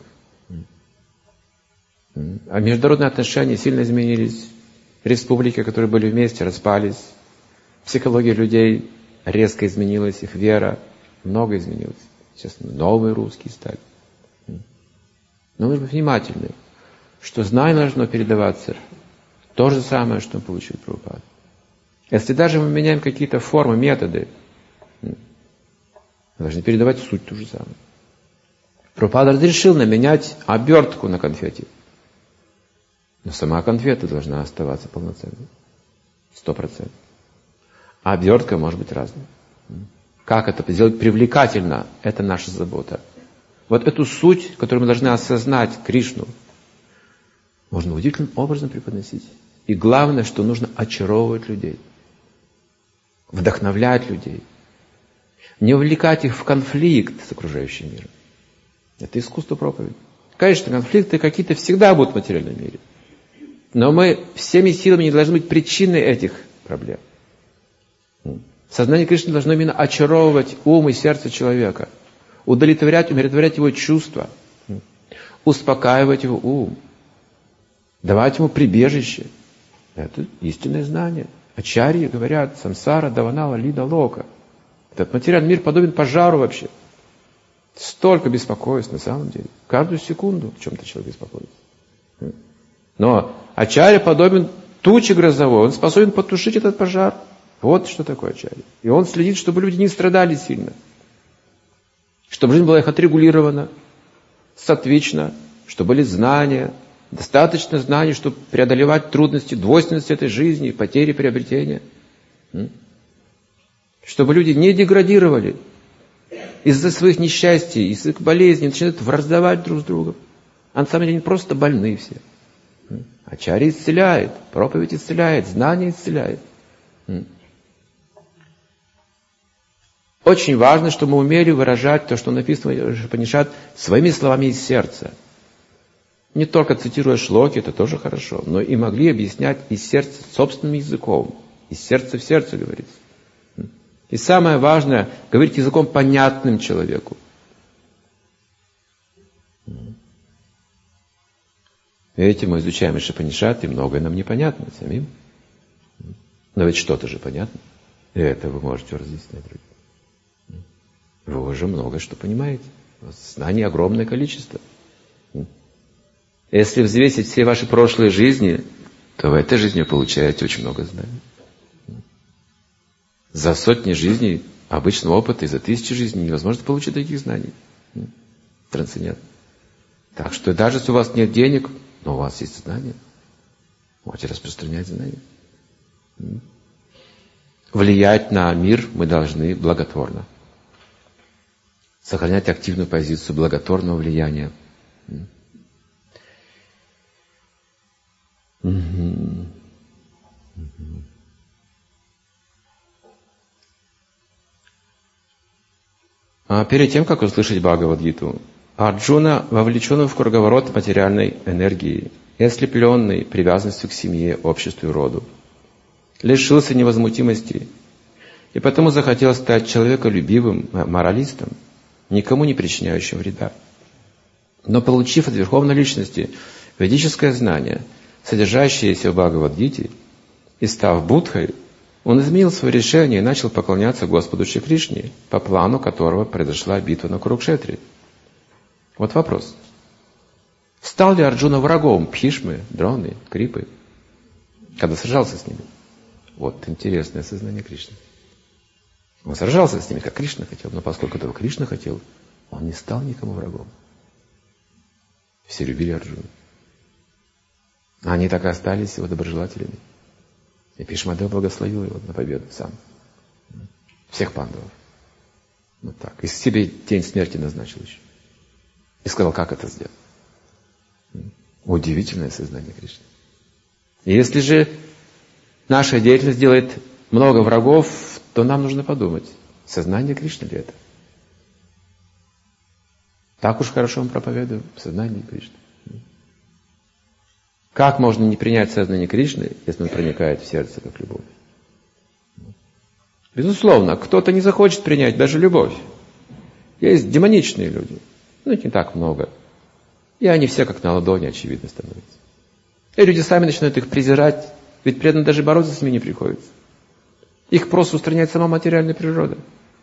А международные отношения сильно изменились. Республики, которые были вместе, распались. Психология людей резко изменилась, их вера много изменилась. Сейчас новые русские стали. Но нужно быть внимательны, что знание должно передаваться то же самое, что он получил Прабхупада. Если даже мы меняем какие-то формы, методы, мы должны передавать суть ту же самую. Прабхупада разрешил нам менять обертку на конфете. Но сама конфета должна оставаться полноценной. Сто процентов. А обертка может быть разной. Как это сделать привлекательно, это наша забота. Вот эту суть, которую мы должны осознать, Кришну, можно удивительным образом преподносить. И главное, что нужно очаровывать людей. Вдохновлять людей. Не увлекать их в конфликт с окружающим миром. Это искусство проповеди. Конечно, конфликты какие-то всегда будут в материальном мире. Но мы всеми силами не должны быть причиной этих проблем. Сознание Кришны должно именно очаровывать ум и сердце человека. Удовлетворять, умиротворять его чувства. Успокаивать его ум. Давать ему прибежище. Это истинное знание. Ачарьи говорят: самсара, даванала, лида, лока. Этот материальный мир подобен пожару вообще. Столько беспокойств на самом деле. Каждую секунду в чем-то человек беспокоится. Но ачарья подобен туче грозовой. Он способен потушить этот пожар. Вот что такое ачарья. И он следит, чтобы люди не страдали сильно. Чтобы жизнь была их отрегулирована, саттвична, чтобы были знания, достаточно знаний, чтобы преодолевать трудности, двойственность этой жизни, потери, приобретения. Чтобы люди не деградировали из-за своих несчастий, из-за их болезней, начинают враждовать друг с другом. А на самом деле они просто больны все. Ачарья исцеляет, проповедь исцеляет, знание исцеляет. Очень важно, чтобы мы умели выражать то, что написано в Упанишад, своими словами из сердца. Не только цитируя шлоки, это тоже хорошо, но и могли объяснять из сердца собственным языком. Из сердца в сердце говорится. И самое важное, говорить языком понятным человеку. Видите, мы изучаем Ишупанишад, и многое нам непонятно самим. Но ведь что-то же понятно. И это вы можете разъяснять другим. Вы уже много что понимаете. Знаний огромное количество. Если взвесить все ваши прошлые жизни, то в этой жизни вы получаете очень много знаний. За сотни жизней обычного опыта и за тысячи жизней невозможно получить таких знаний. Трансцендентно. Так что даже если у вас нет денег, но у вас есть знания, можете распространять знания. Влиять на мир мы должны благотворно. Сохранять активную позицию благотворного влияния. Угу. А перед тем, как услышать Бхагавад-гиту, Арджуна, вовлеченный в круговорот материальной энергии и ослепленный привязанностью к семье, обществу и роду, лишился невозмутимости и потому захотел стать человеколюбивым моралистом, никому не причиняющим вреда. Но получив от Верховной Личности ведическое знание, содержащееся в Бхагавад-гите, и став Буддхой, он изменил свое решение и начал поклоняться Господу Шри Кришне, по плану которого произошла битва на Курукшетре. Вот вопрос. Стал ли Арджуна врагом Бхишмы, Дроны, Крипы, когда сражался с ними? Вот интересное сознание Кришны. Он сражался с ними, как Кришна хотел, но поскольку этого Кришна хотел, он не стал никому врагом. Все любили Арджуну. А они так и остались его доброжелателями. И Бхишмадев благословил его на победу сам. Всех пандавов. Вот так. И себе тень смерти назначил еще. И сказал, как это сделать. Удивительное сознание Кришны. И если же наша деятельность делает много врагов, то нам нужно подумать, сознание Кришны ли это? Так уж хорошо мы проповедуем сознание Кришны. Как можно не принять сознание Кришны, если он проникает в сердце, как любовь? Безусловно, кто-то не захочет принять даже любовь. Есть демоничные люди, но их не так много. И они все как на ладони, очевидно, становятся. И люди сами начинают их презирать, ведь преданно даже бороться с ними не приходится. Их просто устраняет сама материальная природа.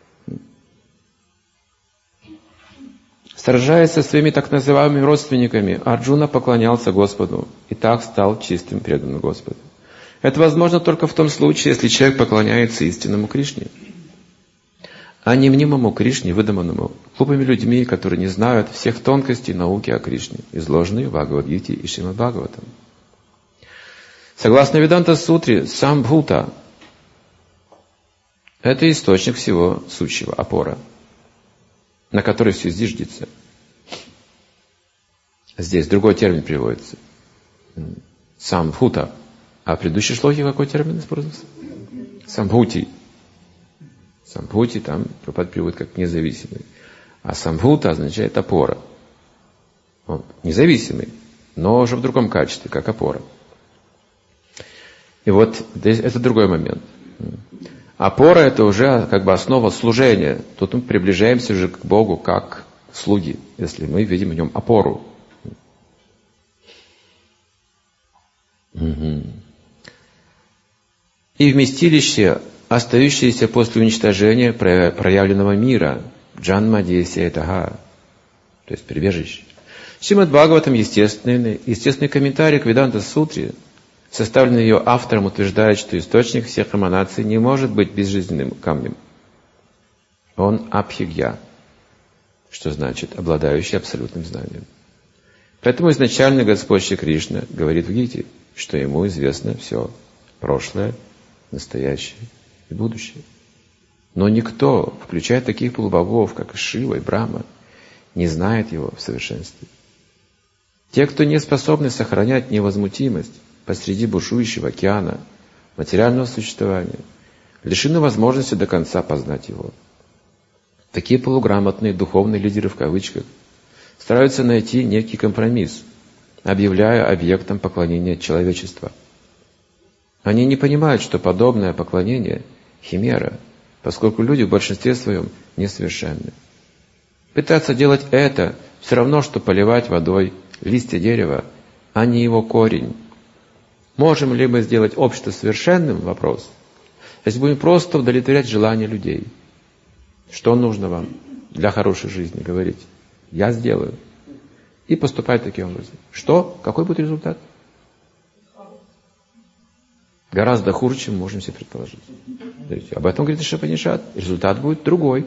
Сражаясь со своими так называемыми родственниками, Арджуна поклонялся Господу и так стал чистым преданным Господу. Это возможно только в том случае, если человек поклоняется истинному Кришне, а не мнимому Кришне, выдуманному глупыми людьми, которые не знают всех тонкостей науки о Кришне, изложенной в Бхагавад-гите и Шримад-Бхагаватам. Согласно Веданта-сутре, сам Бхута – это источник всего сущего, опора, на который все зиждется. Здесь другой термин приводится. Самбхута. А в предыдущей шлоке какой термин использовался? Самбхути. Самбхути там Прабхупада приводит как независимый. А самбхута означает опора. Он независимый, но уже в другом качестве, как опора. И вот здесь это другой момент. Опора – это уже как бы основа служения. Тут мы приближаемся уже к Богу как слуги, если мы видим в нем опору. Угу. И вместилище, остающееся после уничтожения проявленного мира, джанма десия тага, то есть прибежище. Шримад Бхагаватам естественный, естественный комментарий к Веданта-сутре, составленный ее автором, утверждает, что источник всех эманаций не может быть безжизненным камнем. Он абхигья, что значит обладающий абсолютным знанием. Поэтому изначально Господь Шри Кришна говорит в Гите, что ему известно все прошлое, настоящее и будущее. Но никто, включая таких полубогов, как Шива и Брахма, не знает его в совершенстве. Те, кто не способны сохранять невозмутимость посреди бушующего океана материального существования, лишены возможности до конца познать его. Такие полуграмотные духовные лидеры в кавычках стараются найти некий компромисс, объявляя объектом поклонения человечества. Они не понимают, что подобное поклонение – химера, поскольку люди в большинстве своем несовершенны. Пытаться делать это все равно, что поливать водой листья дерева а не его корень. Можем ли мы сделать общество совершенным? Вопрос. Если будем просто удовлетворять желания людей. Что нужно вам для хорошей жизни? Говорите. Я сделаю. И поступать таким образом. Что? Какой будет результат? Гораздо хуже, чем мы можем себе предположить. Об этом говорит Ишапанишат. Результат будет другой.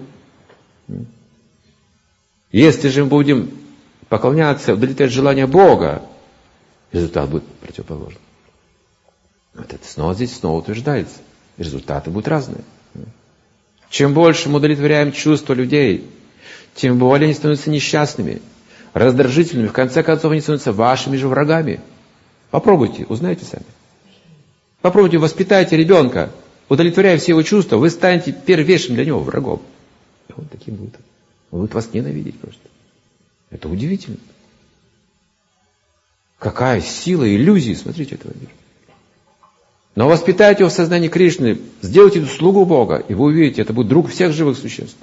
Если же мы будем поклоняться, удовлетворять желания Бога, результат будет противоположный. Вот это снова здесь снова утверждается. Результаты будут разные. Чем больше мы удовлетворяем чувства людей, тем более они становятся несчастными, раздражительными. В конце концов, они становятся вашими же врагами. Попробуйте, узнайте сами. Попробуйте, воспитайте ребенка, удовлетворяя все его чувства, вы станете первейшим для него врагом. И он таким будет. Он будет вас ненавидеть просто. Это удивительно. Какая сила иллюзии, смотрите, этого мира. Но воспитайте его в сознании Кришны, сделайте эту слугу Бога, и вы увидите, это будет друг всех живых существ.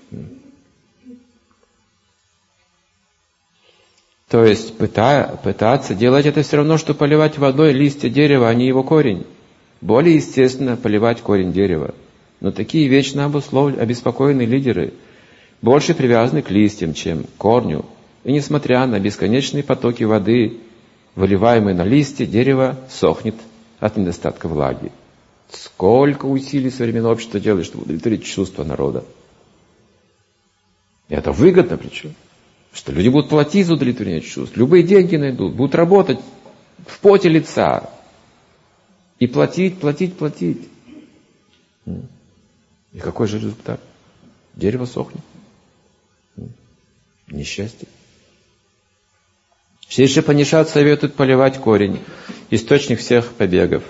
То есть пыта, пытаться делать это все равно, что поливать водой листья дерева, а не его корень. Более естественно поливать корень дерева. Но такие вечно обусловленные, обеспокоенные лидеры больше привязаны к листьям, чем к корню. И несмотря на бесконечные потоки воды, выливаемые на листья, дерево сохнет от недостатка влаги. Сколько усилий современное общество делает, чтобы удовлетворить чувства народа. И это выгодно причем. Что люди будут платить за удовлетворение чувств. Любые деньги найдут. Будут работать в поте лица. И платить, платить, платить. И какой же результат? Дерево сохнет. Несчастье. Шри Ишапанишат советует поливать корень, источник всех побегов.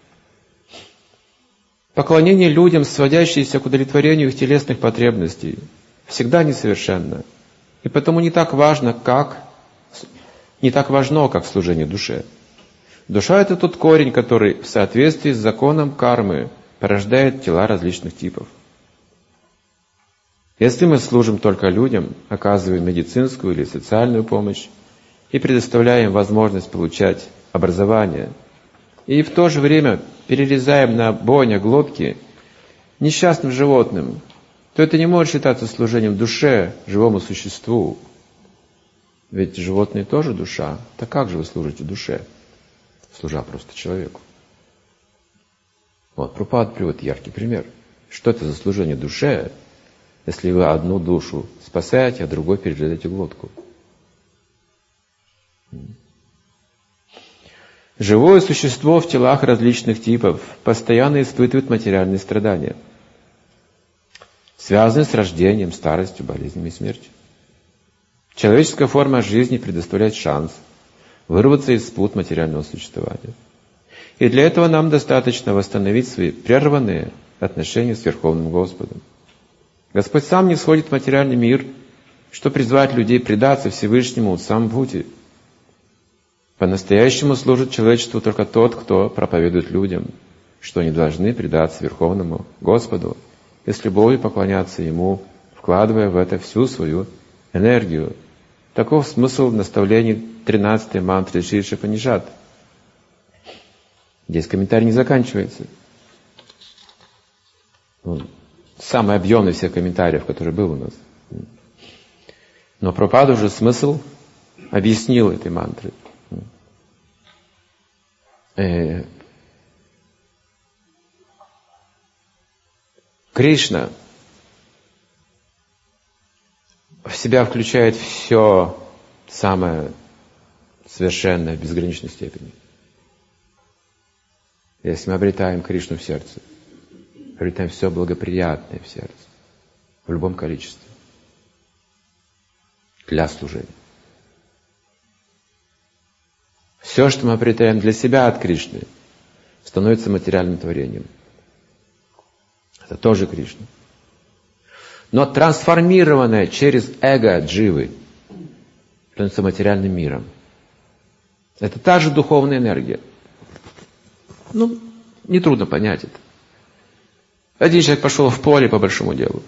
Поклонение людям, сводящееся к удовлетворению их телесных потребностей, всегда несовершенно. И потому не так важно, как, не так важно, как служение душе. Душа — это тот корень, который в соответствии с законом кармы порождает тела различных типов. Если мы служим только людям, оказываем медицинскую или социальную помощь и предоставляем возможность получать образование, и в то же время перерезаем на бойне глотки несчастным животным, то это не может считаться служением душе, живому существу. Ведь животные тоже душа. Так как же вы служите душе, служа просто человеку? Вот, Прабхупада приводит яркий пример. Что это за служение душе, если вы одну душу спасаете, а другой перерезаете глотку? Живое существо в телах различных типов постоянно испытывает материальные страдания, связанные с рождением, старостью, болезнями и смертью. Человеческая форма жизни предоставляет шанс вырваться из пут материального существования. И для этого нам достаточно восстановить свои прерванные отношения с Верховным Господом. Господь сам не сходит в материальный мир, что призвать людей предаться Всевышнему Самбхути. По-настоящему служит человечеству только тот, кто проповедует людям, что они должны предаться Верховному Господу, и с любовью поклоняться Ему, вкладывая в это всю свою энергию. Таков смысл наставлений тринадцатой мантры Шри Ишапанишат. Здесь комментарий не заканчивается. Самый объемный всех комментариев, который был у нас. Но Прабхупада уже смысл объяснил этой мантры. Э, Кришна в себя включает все самое совершенное в безграничной степени. Если мы обретаем Кришну в сердце, обретаем все благоприятное в сердце, в любом количестве, для служения. Все, что мы обретаем для себя от Кришны, становится материальным творением. Это тоже Кришна. Но трансформированное через эго дживы становится материальным миром. Это та же духовная энергия. Ну, нетрудно понять это. Один человек пошел в поле по большому делу.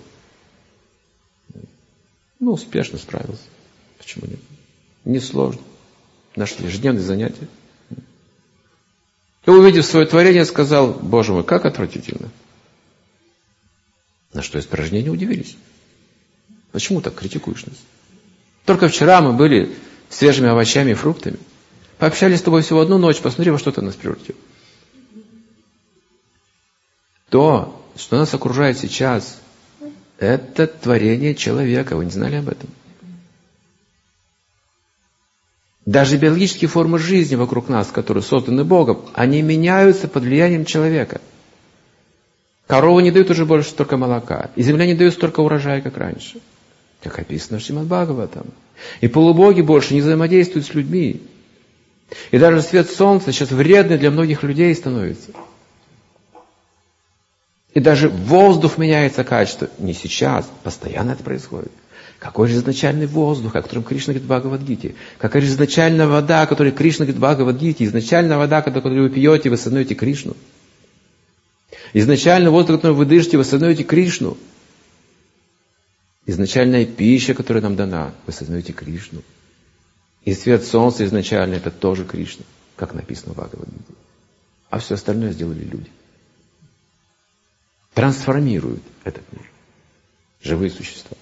Ну, успешно справился. Почему нет? Несложно. Наши ежедневные занятия. И, увидев свое творение, сказал: Боже мой, как отвратительно. На что испражнения удивились. Почему так критикуешь нас? Только вчера мы были свежими овощами и фруктами. Пообщались с тобой всего одну ночь, посмотри, во что ты нас превратил. То, что нас окружает сейчас, это творение человека. Вы не знали об этом? Даже биологические формы жизни вокруг нас, которые созданы Богом, они меняются под влиянием человека. Коровы не дают уже больше столько молока, и земля не дает столько урожая, как раньше. Как описано в Шримад Бхагаватам. И полубоги больше не взаимодействуют с людьми. И даже свет солнца сейчас вредный для многих людей становится. И даже воздух меняется качество. Не сейчас, постоянно это происходит. Какой же изначальный воздух, о котором Кришна говорит в Бхагавад-гите? Какая же изначальная вода, о которой Кришна говорит в Бхагавад-гите? Изначальная вода, которую вы пьете, вы осознаете Кришну. Изначальный воздух, который вы дышите, вы осознаете Кришну. Изначальная пища, которая нам дана, вы осознаете Кришну. И свет солнца изначально, это тоже Кришна, как написано в Бхагавад-гите. А все остальное сделали люди. Трансформируют этот мир. Живые существа.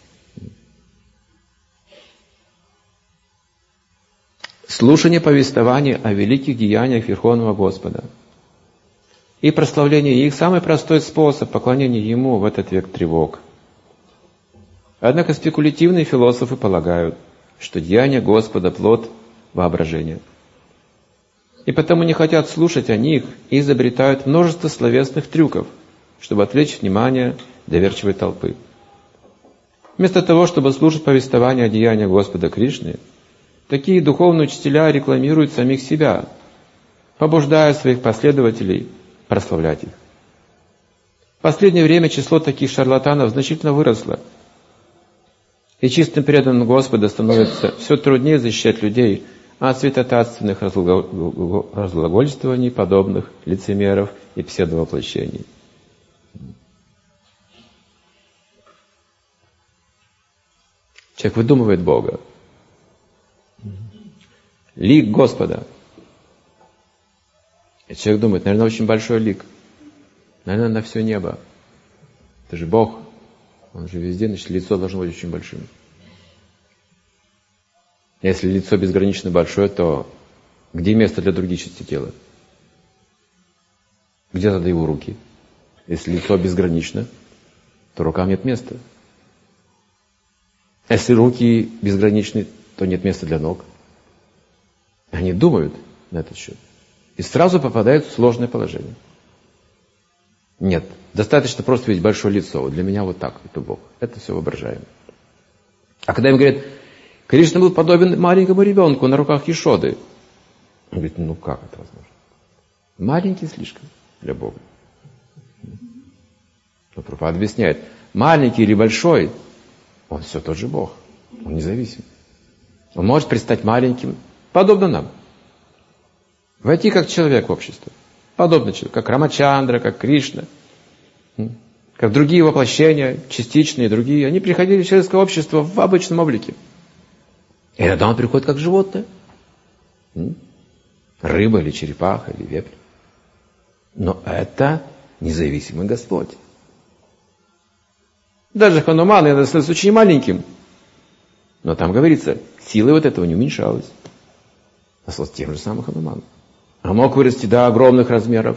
Слушание повествования о великих деяниях Верховного Господа и прославление их — самый простой способ поклонения Ему в этот век тревог. Однако спекулятивные философы полагают, что деяния Господа — плод воображения. И потому не хотят слушать о них и изобретают множество словесных трюков, чтобы отвлечь внимание доверчивой толпы. Вместо того, чтобы слушать повествование о деяниях Господа Кришны, такие духовные учителя рекламируют самих себя, побуждая своих последователей прославлять их. В последнее время число таких шарлатанов значительно выросло, и чистым преданным Господа становится все труднее защищать людей от святотатственных разглагольствований, подобных лицемеров и псевдовоплощений. Человек выдумывает Бога. Лик Господа. И человек думает, наверное, очень большой лик. Наверное, на все небо. Это же Бог. Он же везде, значит, лицо должно быть очень большим. Если лицо безгранично большое, то где место для других частей тела? Где тогда его руки? Если лицо безгранично, то рукам нет места. Если руки безграничны, то нет места для ног. Они думают на этот счет. И сразу попадают в сложное положение. Нет, достаточно просто видеть большое лицо. Вот для меня вот так, это Бог. Это все воображаемо. А когда им говорят, Кришна был подобен маленькому ребенку на руках Ешоды. Он говорит, ну как это возможно? Маленький слишком для Бога. Но Прабхупада объясняет, маленький или большой, он все тот же Бог. Он независим. Он может предстать маленьким, подобно нам. Войти как человек в общество. Подобно человеку, как Рамачандра, как Кришна, как другие воплощения, частичные другие. Они приходили в человеческое общество в обычном облике. И тогда он приходит как животное. Рыба или черепаха или вепрь. Но это независимый Господь. Даже Хануман, я становился очень маленьким. Но там говорится, сила вот этого не уменьшалась. Остался тем же самым Хануманом. А мог вырасти до огромных размеров.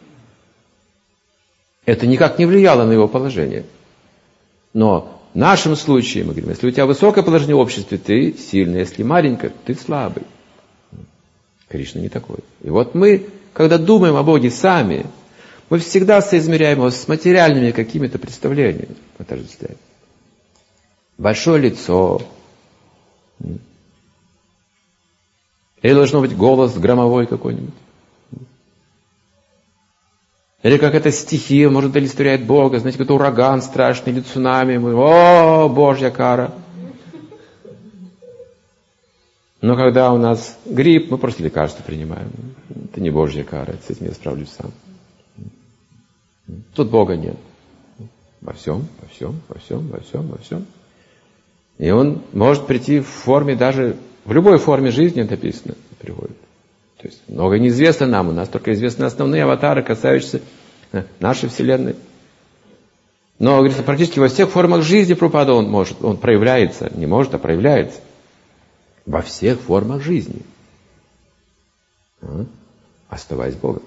Это никак не влияло на его положение. Но в нашем случае, мы говорим, если у тебя высокое положение в обществе, ты сильный. Если маленькое, ты слабый. Кришна не такой. И вот мы, когда думаем о Боге сами, мы всегда соизмеряем его с материальными какими-то представлениями. Отождествляем. Большое лицо. Или должно быть голос громовой какой-нибудь. Или какая-то стихия, может, олицетворяет Бога. Знаете, какой-то ураган страшный или цунами. Мы, о, Божья кара. Но когда у нас грипп, мы просто лекарства принимаем. Это не Божья кара, с этим я справлюсь сам. Тут Бога нет. Во всем, во всем, во всем, во всем, во всем. И Он может прийти в форме даже, в любой форме жизни, это написано. приходит. То есть многое неизвестно нам, у нас только известны основные аватары, касающиеся нашей Вселенной. Но, говорится, практически во всех формах жизни Прабхупада он может, он проявляется, не может, а проявляется. Во всех формах жизни. А? Оставаясь Богом.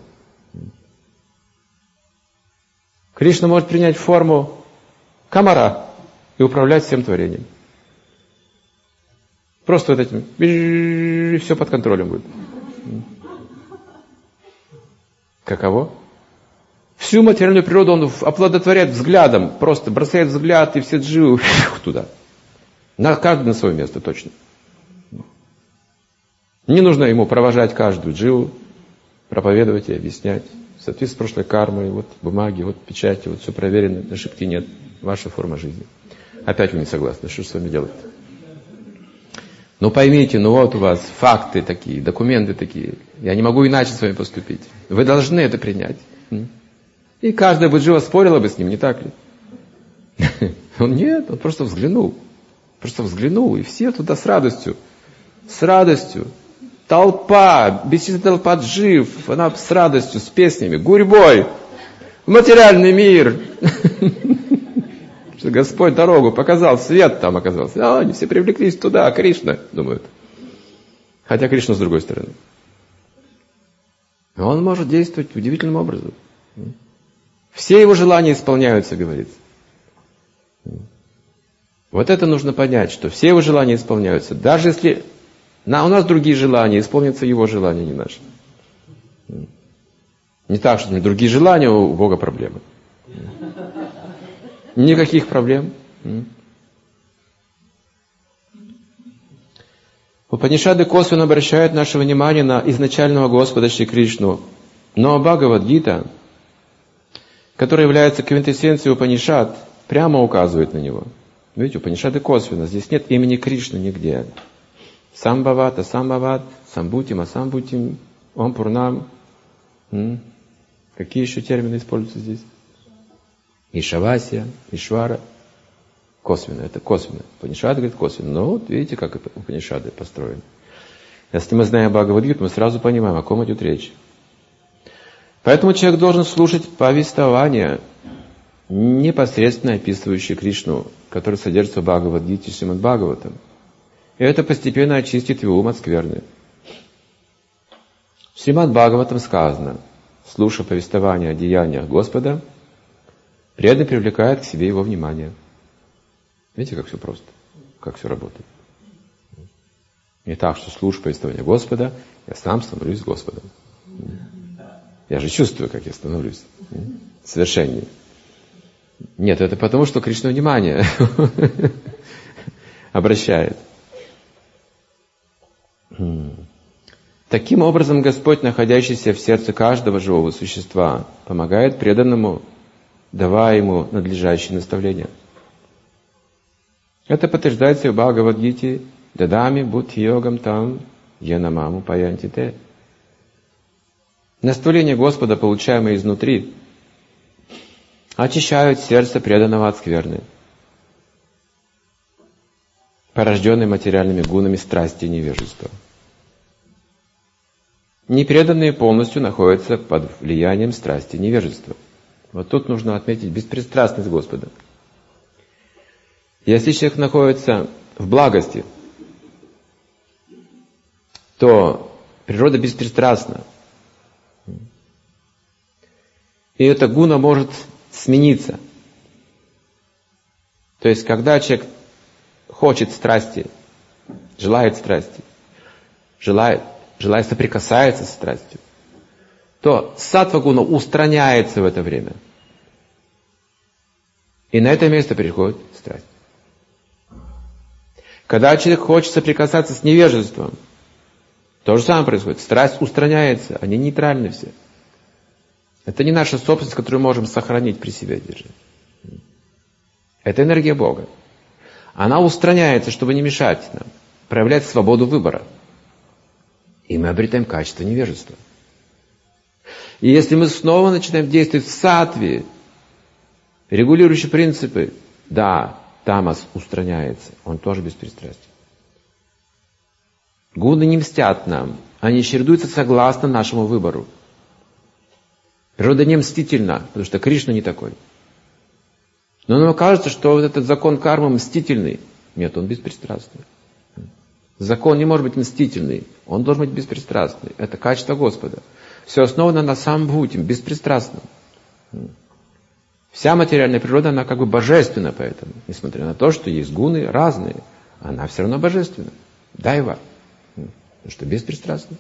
Кришна может принять форму комара и управлять всем творением. Просто вот этим, и все под контролем будет. Каково? Всю материальную природу он оплодотворяет взглядом, просто бросает взгляд, и все дживы туда. На, каждый на свое место, точно. Не нужно ему провожать каждую дживу, проповедовать и объяснять. В соответствии с прошлой кармой, вот бумаги, вот печати, вот все проверено, ошибки нет. Ваша форма жизни. Опять вы не согласны, что же с вами делать? Ну поймите, ну вот у вас факты такие, документы такие. Я не могу иначе с вами поступить. Вы должны это принять. И каждая бы джива спорила бы с ним, не так ли? Он нет, он просто взглянул. Просто взглянул, и все туда с радостью. С радостью. Толпа, бесчисленная толпа джив, она с радостью, с песнями, гурьбой. В материальный мир. Что Господь дорогу показал, свет там оказался. А, они все привлеклись туда, Кришна, думают. Хотя Кришна с другой стороны. Он может действовать удивительным образом. Все его желания исполняются, говорится. Вот это нужно понять, что все его желания исполняются. Даже если на, у нас другие желания, исполнятся его желания, не наши. Не так, что другие желания, у Бога проблемы. Никаких проблем. Упанишады косвенно обращают наше внимание на изначального Господа Шри Кришну. Но Бхагавад-гита, которая является квинтэссенцией Упанишад, прямо указывает на него. Видите, Упанишады косвенно. Здесь нет имени Кришны нигде. Самбхават, Асамбхават, Самбутим, Асамбутим, Ом Пурнам. Какие еще термины используются здесь? Ишавасия, Ишвара. Косвенно, это косвенно. Упанишады говорит косвенно. Но вот видите, как Упанишады построены. Если мы знаем Бхагавад-гиту, мы сразу понимаем, о ком идет речь. Поэтому человек должен слушать повествования, непосредственно описывающие Кришну, которые содержатся в Бхагавад-гите и Шримад Бхагаватам. И это постепенно очистит его ум от скверны. В Шримад Бхагаватам сказано, слушая повествования о деяниях Господа, преданный привлекает к себе его внимание. Видите, как все просто, как все работает. Не так, что слушая повествование Господа, я сам становлюсь Господом. Я же чувствую, как я становлюсь совершеннее. Нет, это потому, что Кришна внимание обращает. Таким образом, Господь, находящийся в сердце каждого живого существа, помогает преданному, давая ему надлежащие наставления. Это подтверждается и в Бхагавад-гите «Дадами будхи-йогам там янамаму паянти те». Наставления Господа, получаемые изнутри, очищают сердце преданного от скверны, порожденной материальными гунами страсти и невежества. Непреданные полностью находятся под влиянием страсти и невежества. Вот тут нужно отметить беспристрастность Господа. Если человек находится в благости, то природа беспристрастна. И эта гуна может смениться. То есть, когда человек хочет страсти, желает страсти, желает, желает соприкасается с страстью, то саттва-гуна устраняется в это время. И на это место приходит страсть. Когда человек хочет соприкасаться с невежеством, то же самое происходит. Страсть устраняется, они нейтральны все. Это не наша собственность, которую мы можем сохранить при себе держать. Это энергия Бога. Она устраняется, чтобы не мешать нам, проявлять свободу выбора. И мы обретаем качество невежества. И если мы снова начинаем действовать в саттве, регулирующие принципы, да, тамас устраняется, он тоже беспристрастен. Гуны не мстят нам, Они чередуются согласно нашему выбору. Природа не мстительна, потому что Кришна не такой. Но нам кажется, что вот этот закон кармы мстительный. Нет, он беспристрастный. Закон не может быть мстительный, он должен быть беспристрастный. Это качество Господа. Все основано на самбхути, беспристрастном. Вся материальная природа, она как бы божественна поэтому. Несмотря на то, что есть гуны разные, она все равно божественна. Дайва. Потому что беспристрастна.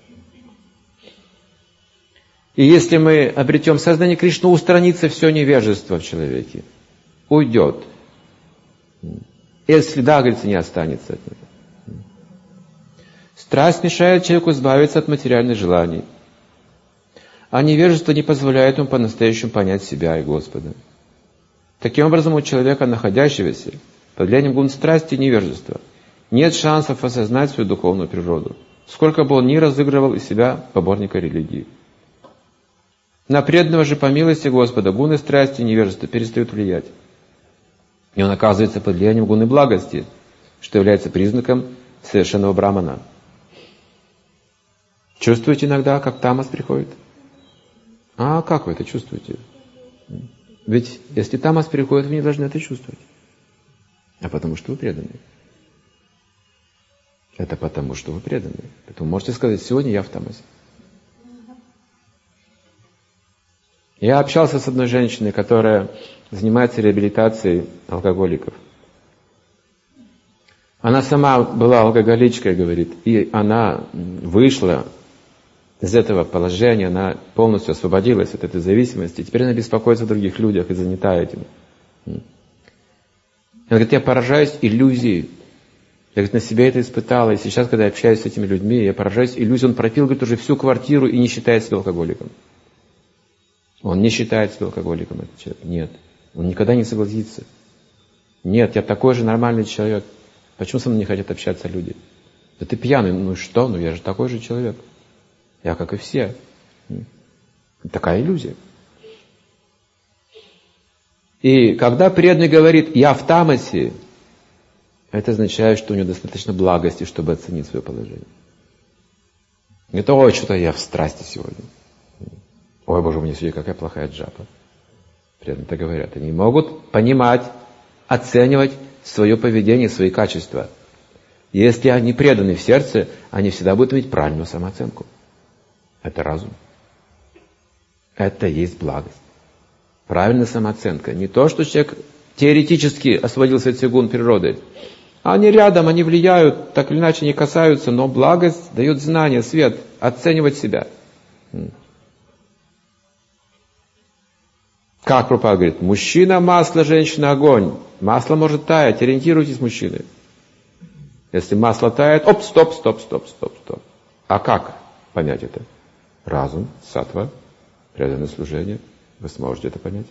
И если мы обретем сознание Кришны, устранится все невежество в человеке. Уйдет. И следа, говорится, не останется от него. Страсть мешает человеку избавиться от материальных желаний. А невежество не позволяет ему по-настоящему понять себя и Господа. Таким образом, у человека, находящегося под влиянием гун страсти и невежества, нет шансов осознать свою духовную природу, сколько бы он ни разыгрывал из себя поборника религии. На преданного же по милости Господа гуны страсти и невежества перестают влиять. И он оказывается под влиянием гуны благости, что является признаком совершенного брамана. Чувствуете иногда, как тамас приходит? А как вы это чувствуете? Ведь если тамас приходит, вы не должны это чувствовать. А потому что вы преданы. Это потому, что вы преданы. Поэтому можете сказать, сегодня я в тамасе. Я общался с одной женщиной, которая занимается реабилитацией алкоголиков. Она сама была алкоголичкой, говорит, и она вышла из этого положения, она полностью освободилась от этой зависимости. Теперь она беспокоится о других людях и занята этим. Она говорит, я поражаюсь иллюзией. Я, говорит, на себе это испытала. И сейчас, когда я общаюсь с этими людьми, я поражаюсь иллюзией. Он пропил, говорит, уже всю квартиру и не считает себя алкоголиком. Он не считает себя алкоголиком, этот человек. Нет. Он никогда не согласится. Нет, я такой же нормальный человек. Почему со мной не хотят общаться люди? Да ты пьяный. Ну что? Ну я же такой же человек. Я как и все. Такая иллюзия. И когда преданный говорит «я в тамасе», это означает, что у него достаточно благости, чтобы оценить свое положение. Не то, ой, что-то я в страсти сегодня. Ой, Боже, у меня сегодня какая плохая джапа. Преданные так говорят. Они могут понимать, оценивать свое поведение, свои качества. Если они преданы в сердце, они всегда будут иметь правильную самооценку. Это разум. Это есть благость. Правильная самооценка. Не то, что человек теоретически освободился от всех гун природы. Они рядом, они влияют, так или иначе не касаются, но благость дает знание, свет, оценивать себя. Как Прабхупада говорит, мужчина масло, женщина огонь. Масло может таять, ориентируйтесь, мужчины. Если масло тает, оп, стоп, стоп, стоп, стоп, стоп. А как понять это? Разум, саттва, преданное служение. Вы сможете это понять.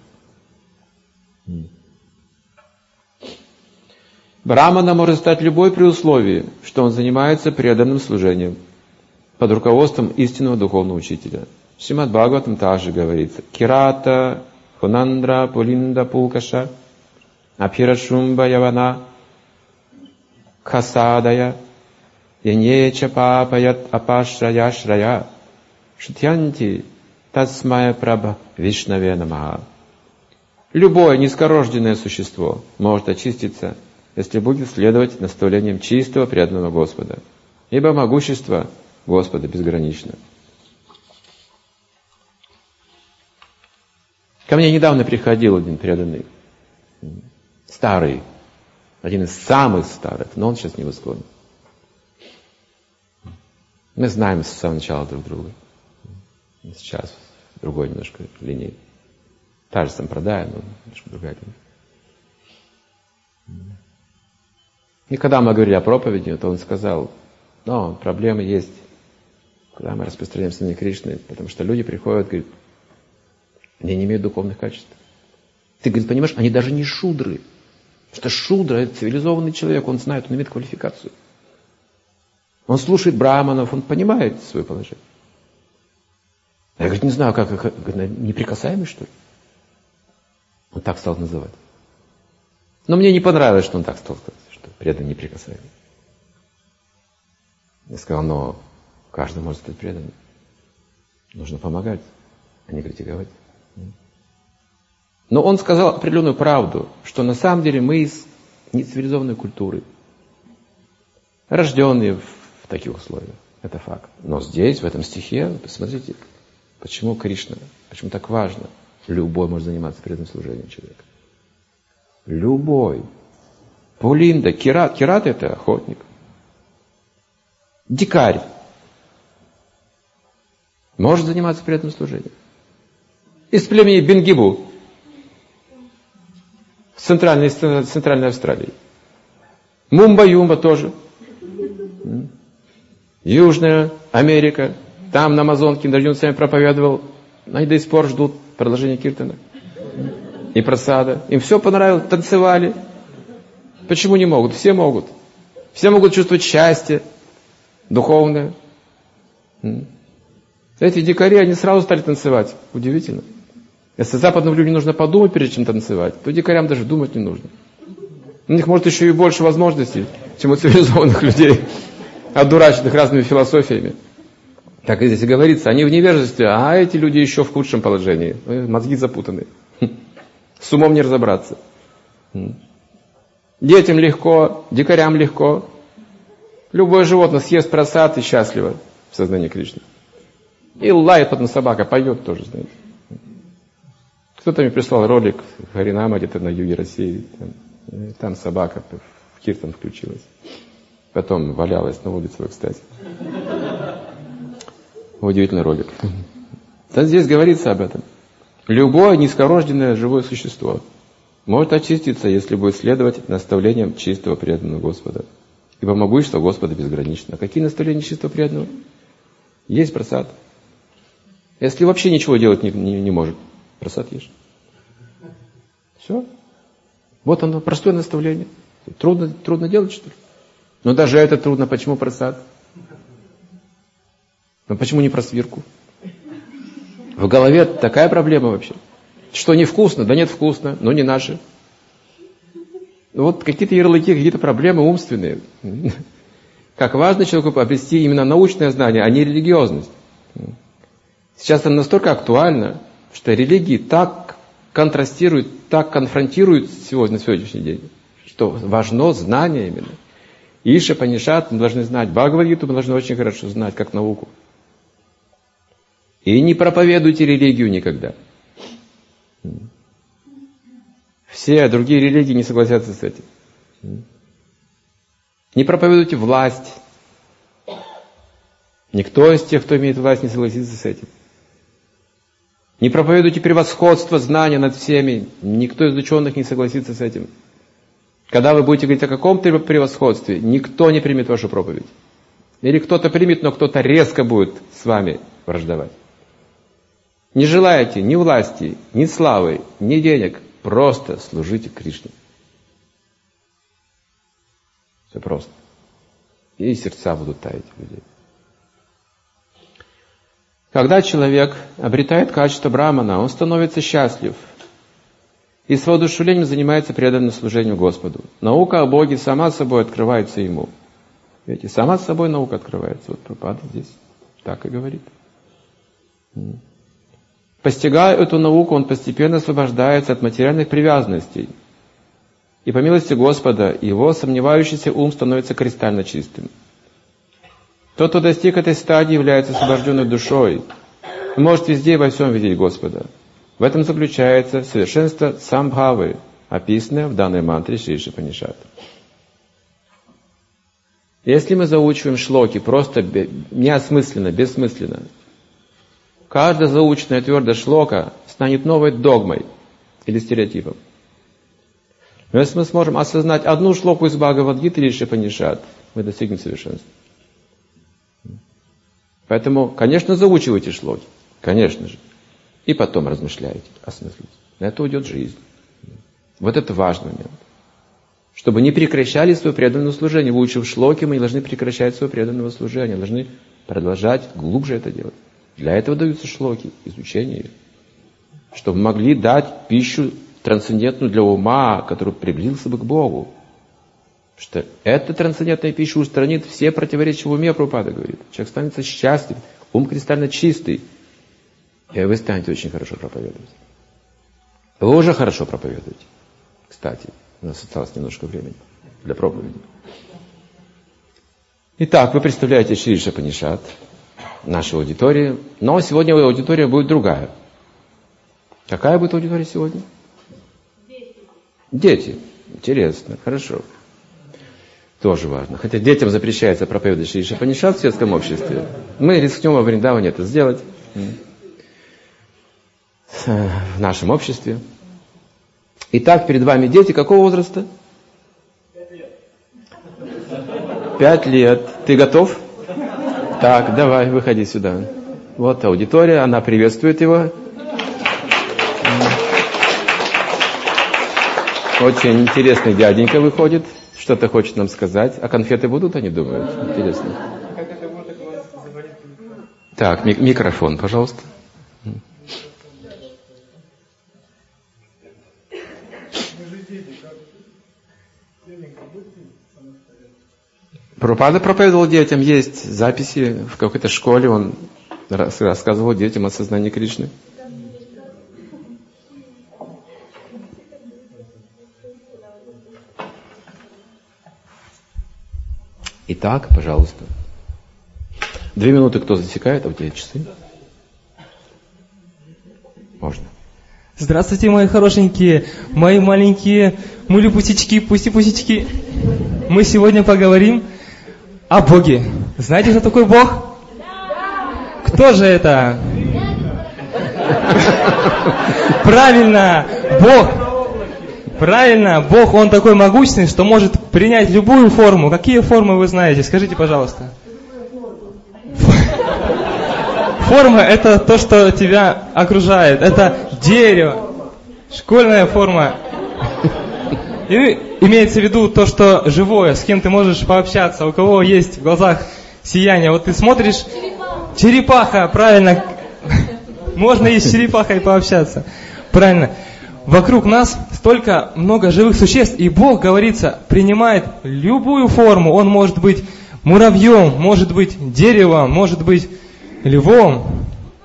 Брамана может стать любой при условии, что он занимается преданным служением под руководством истинного духовного учителя. В Шримад Бхагаватам также говорится: Кирата, Хунандра, Пулинда, Пулкаша, Абхирашумба, Явана, Хасадая, Янеча Папаят Апашрая Шрая, Шутьянти, Тасмая Прабха Вишнаве Намаха. Любое низкорожденное существо может очиститься, если будет следовать наставлениям чистого преданного Господа, ибо могущество Господа безгранично. Ко мне недавно приходил один преданный, старый, один из самых старых, но он сейчас не в Исконе. Мы знаем с самого начала друг друга. Сейчас другой немножко линейный. Та же сампрадая, но немножко другая линия. И когда мы говорили о проповеди, то он сказал: но проблемы есть, когда мы распространяем сознание Кришны, потому что люди приходят, говорят, они не имеют духовных качеств. Ты, говорит, понимаешь, они даже не шудры. Потому что шудра — это цивилизованный человек, он знает, он имеет квалификацию. Он слушает браманов, он понимает свое положение. Я, говорит, не знаю, как, как, как неприкасаемый, что ли? Он так стал называть. Но мне не понравилось, что он так стал сказать, что преданный неприкасаемый. Я сказал, но Каждый может стать преданным. Нужно помогать, а не критиковать. Но он сказал определенную правду, что на самом деле мы из нецивилизованной культуры, рожденные в таких условиях. Это факт. Но здесь, в этом стихе, посмотрите, почему Кришна, почему так важно. Любой может заниматься преданным служением человека. Любой. Пулинда, Кират. Кират — это охотник. Дикарь может заниматься преданным служением. Из племени Бенгибу в центральной, центральной Австралии. Мумба-Юмба тоже. Южная Америка. Там на Амазонке Нарджуна с вами проповедовал. Они до сих пор ждут продолжения киртана. И просада. Им все понравилось, танцевали. Почему не могут? Все могут. Все могут чувствовать счастье духовное. Эти дикари, они сразу стали танцевать. Удивительно. Если западным людям нужно подумать, прежде чем танцевать, то дикарям даже думать не нужно. У них может еще и больше возможностей, чем у цивилизованных людей, одураченных разными философиями. Так и здесь и говорится, они в невежестве, а эти люди еще в худшем положении. Мозги запутаны. С умом не разобраться. Детям легко, дикарям легко. Любое животное съест просад и счастливо в сознании Кришны. И лает потом собака, поет тоже, знаете. Кто-то мне прислал ролик Харинама где-то на юге России. Там, там собака в киртан включилась. Потом валялась на улице в экстазе. Удивительный ролик. Там здесь говорится об этом. Любое низкорожденное живое существо может очиститься, если будет следовать наставлениям чистого преданного Господа. Ибо могущество Господа безгранично. А какие наставления чистого преданного? Есть просад. Если вообще ничего делать не, не, не может, просад ешь. Все. Вот оно, простое наставление. Трудно, трудно делать, что ли? Но даже это трудно. Почему просад? Но почему не про свирку? В голове такая проблема вообще. Что невкусно? Да нет, вкусно, но не наши. Вот какие-то ярлыки, какие-то проблемы умственные. Как важно человеку обрести именно научное знание, а не религиозность. Сейчас это настолько актуально, что религии так контрастируют, так конфронтируют сегодня, на сегодняшний день, что важно знание именно. Иша, Панишат мы должны знать, Бхагавад-гиту мы должны очень хорошо знать, как науку. И не проповедуйте религию никогда. Все другие религии не согласятся с этим. Не проповедуйте власть. Никто из тех, кто имеет власть, не согласится с этим. Не проповедуйте превосходство знания над всеми. Никто из ученых не согласится с этим. Когда вы будете говорить о каком-то превосходстве, никто не примет вашу проповедь. Или кто-то примет, но кто-то резко будет с вами враждовать. Не желаете ни власти, ни славы, ни денег. Просто служите Кришне. Все просто. И сердца будут таять у людей. Когда человек обретает качество брамана, он становится счастлив. И с воодушевлением занимается преданным служением Господу. Наука о Боге сама собой открывается ему. Видите, сама собой наука открывается. Вот Прабхупада здесь так и говорит. Постигая эту науку, он постепенно освобождается от материальных привязанностей. И по милости Господа, его сомневающийся ум становится кристально чистым. Тот, кто достиг этой стадии, является освобожденной душой и может везде и во всем видеть Господа. В этом заключается совершенство самбхавы, описанное в данной мантре Шри Ишапанишат. Если мы заучиваем шлоки просто неосмысленно, бессмысленно, каждая заученная твердая шлока станет новой догмой или стереотипом. Но если мы сможем осознать одну шлоку из Бхагавад-гиты или Ишапанишат, мы достигнем совершенства. Поэтому, конечно, заучивайте шлоки, конечно же, и потом размышляйте, осмыслите. На это уйдет жизнь. Вот это важный момент. Чтобы не прекращали свое преданное служение. Выучив шлоки, мы не должны прекращать свое преданное служение, должны продолжать глубже это делать. Для этого даются шлоки, изучение их. Чтобы могли дать пищу трансцендентную для ума, который приблизился бы к Богу. Что эта трансцендентная пища устранит все противоречия в уме, Прабхупада говорит. Человек станется счастлив, ум кристально чистый. И вы станете очень хорошо проповедовать. Вы уже хорошо проповедуете. Кстати, у нас осталось немножко времени для проповеди. Итак, вы представляете Шри Ишапанишат, нашу аудиторию. Но сегодня аудитория будет другая. Какая будет аудитория сегодня? Дети. Дети. Интересно, хорошо. Тоже важно. Хотя детям запрещается проповедовать Шри Ишапанишат в светском обществе. Мы рискнем во Вриндаване это сделать. В нашем обществе. Итак, перед вами дети какого возраста? Пять лет. Пять лет. Ты готов? Так, давай, выходи сюда. Вот аудитория, она приветствует его. Очень интересный дяденька выходит, что-то хочет нам сказать. А конфеты будут, они думают? Интересно. Так, ми- микрофон, пожалуйста. Прабхупада проповедовал детям, есть записи в какой-то школе, он рассказывал детям о сознании Кришны. Итак, пожалуйста. Две минуты кто засекает, а у тебя часы? Можно. Здравствуйте, мои хорошенькие, мои маленькие мули-пусечки, пуси-пусечки. Мы сегодня поговорим о Боге. Знаете, кто такой Бог? Кто же это? Правильно, Бог. Правильно, Бог, Он такой могущественный, что может принять любую форму. Какие формы вы знаете? Скажите, пожалуйста. Форма – это то, что тебя окружает. Это дерево, школьная форма. И имеется в виду то, что живое, с кем ты можешь пообщаться, у кого есть в глазах сияние. Вот ты смотришь, черепаха, черепаха, правильно. Можно и с черепахой пообщаться. Правильно. Вокруг нас столько много живых существ, и Бог, говорится, принимает любую форму. Он может быть муравьем, может быть деревом, может быть львом.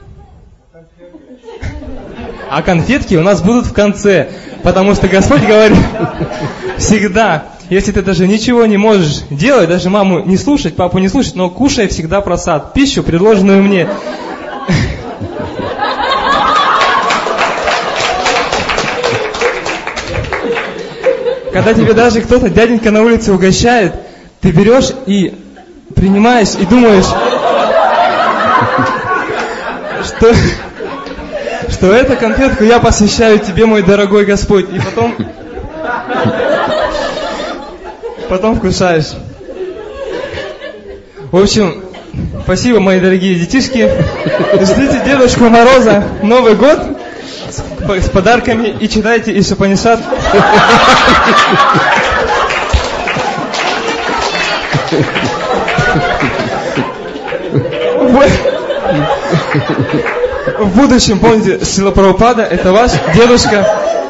А конфетки у нас будут в конце, потому что Господь говорит всегда, если ты даже ничего не можешь делать, даже маму не слушать, папу не слушать, но кушай всегда просад, пищу, предложенную мне. Когда тебе даже кто-то, дяденька на улице угощает, ты берешь и принимаешь, и думаешь, что, что эту конфетку я посвящаю тебе, мой дорогой Господь. И потом, потом вкушаешь. В общем, спасибо, мои дорогие детишки. Ждите Дедушку Мороза, Новый год с подарками и читайте Ишапанишат. В будущем, помните, Шрила Прабхупада — это ваш дедушка.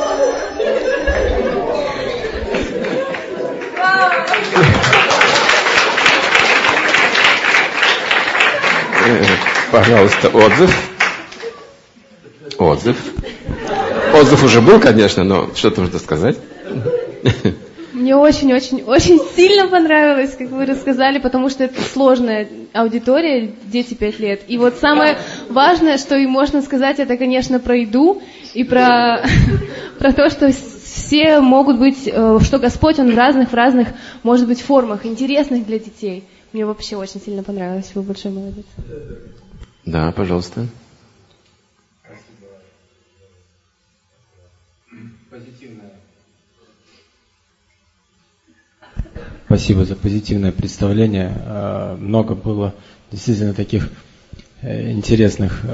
Пожалуйста, отзыв. Отзыв. Отзыв уже был, конечно, но что-то нужно сказать. Мне очень-очень-очень сильно понравилось, как вы рассказали, потому что это сложная аудитория, дети пять лет. И вот самое важное, что и можно сказать, это, конечно, про еду и про, про то, что все могут быть, что Господь, Он в разных, в разных, может быть, формах, интересных для детей. Мне вообще очень сильно понравилось. Вы большой молодец. Да, пожалуйста. Позитивное. Спасибо за позитивное представление. Много было действительно таких интересных,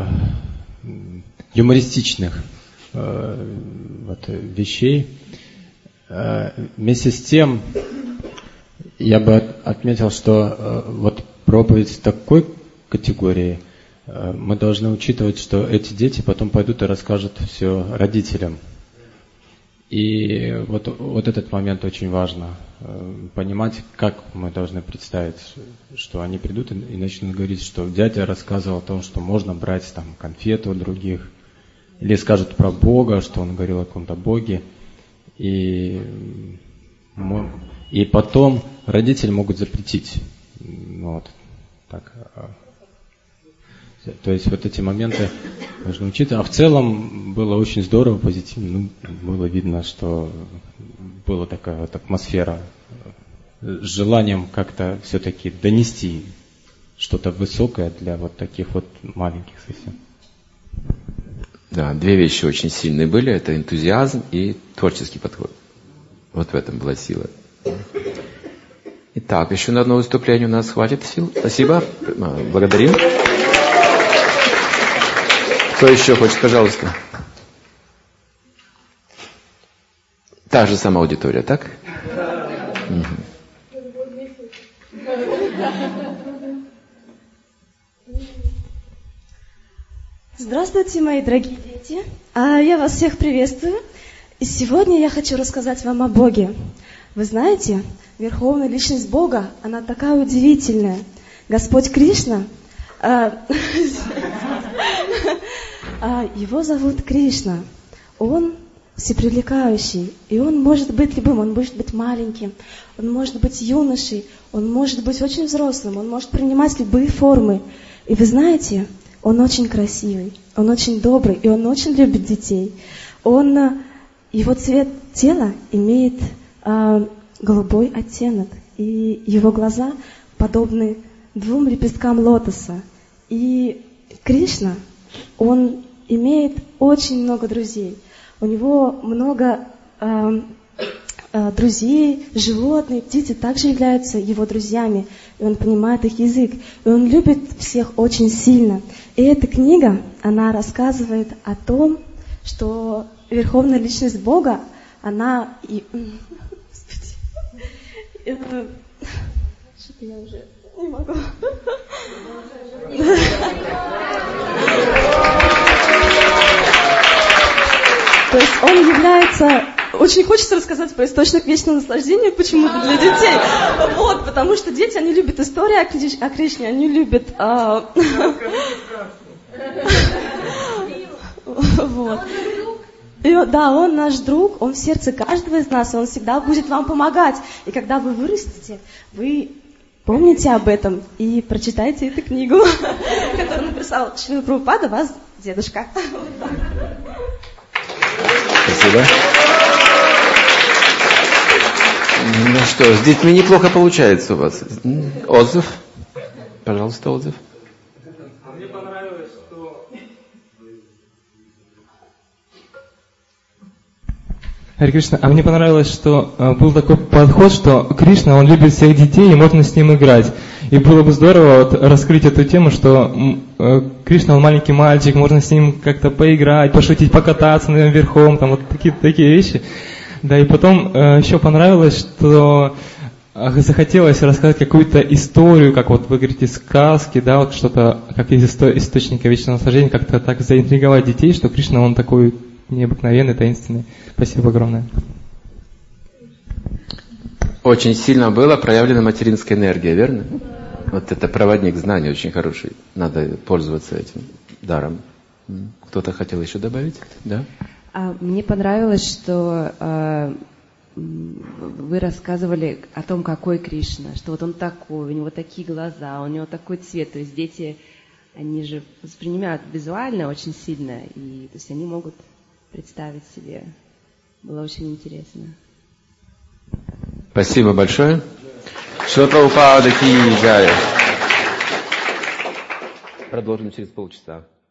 юмористичных вот, вещей. Вместе с тем, я бы отметил, что вот проповедь такой категории мы должны учитывать, что эти дети потом пойдут и расскажут все родителям. И вот, вот этот момент очень важно. Понимать, как мы должны представить, что они придут и начнут говорить, что дядя рассказывал о том, что можно брать там конфеты у других, или скажут про Бога, что он говорил о каком-то Боге. И, и потом родители могут запретить. Вот, так. То есть вот эти моменты нужно учиться. А в целом было очень здорово, позитивно. Ну, было видно, что была такая вот атмосфера с желанием как-то все-таки донести что-то высокое для вот таких вот маленьких совсем. Да, две вещи очень сильные были. Это энтузиазм и творческий подход. Вот в этом была сила. Итак, еще на одно выступление у нас хватит сил. Спасибо. Благодарим. Кто еще хочет, пожалуйста? Та же самая аудитория, так? Угу. Здравствуйте, мои дорогие дети. Я вас всех приветствую. И сегодня я хочу рассказать вам о Боге. Вы знаете, Верховная Личность Бога, она такая удивительная. Господь Кришна, его зовут Кришна. Он всепривлекающий, и он может быть любым, он может быть маленьким, он может быть юношей, он может быть очень взрослым, он может принимать любые формы. И вы знаете, он очень красивый, он очень добрый, и он очень любит детей. Он, его цвет тела имеет а, голубой оттенок, и его глаза подобны двум лепесткам лотоса. И Кришна, он имеет очень много друзей. У него много э, э, друзей, животные, птицы также являются его друзьями. И он понимает их язык. И он любит всех очень сильно. И эта книга, она рассказывает о том, что Верховная Личность Бога, она... И... Что-то я уже не могу... То есть он является... Очень хочется рассказать про источник вечного наслаждения почему-то для детей. Вот, потому что дети, они любят истории о, Криш... о Кришне, они любят... А... Вот. И, да, он наш друг, он в сердце каждого из нас, и он всегда будет вам помогать. И когда вы вырастете, вы... Помните об этом и прочитайте эту книгу, которую написал Шрила Прабхупада, вас дедушка. Спасибо. Ну что, с детьми неплохо получается у вас. Отзыв? Пожалуйста, отзыв. Мне понравилось, что... Харе Кришна, а мне понравилось, что э, был такой подход, что Кришна, он любит всех детей, и можно с ним играть. И было бы здорово вот, раскрыть эту тему, что э, Кришна, он маленький мальчик, можно с ним как-то поиграть, пошутить, покататься на нем верхом, там вот такие, такие вещи. Да, и потом э, еще понравилось, что э, захотелось рассказать какую-то историю, как вот вы говорите, сказки, да, вот что-то, как из исто- источника вечного наслаждения, как-то так заинтриговать детей, что Кришна, он такой необыкновенный, таинственный. Спасибо огромное. Очень сильно была проявлена материнская энергия, верно? Вот это проводник знаний очень хороший. Надо пользоваться этим даром. Кто-то хотел еще добавить? Да? А, мне понравилось, что а, вы рассказывали о том, какой Кришна, что вот он такой, у него такие глаза, у него такой цвет. То есть дети, они же воспринимают визуально очень сильно, и то есть они могут представить себе. Было очень интересно. Спасибо большое. Шрила Прабхупада ки джай. Продолжим через полчаса.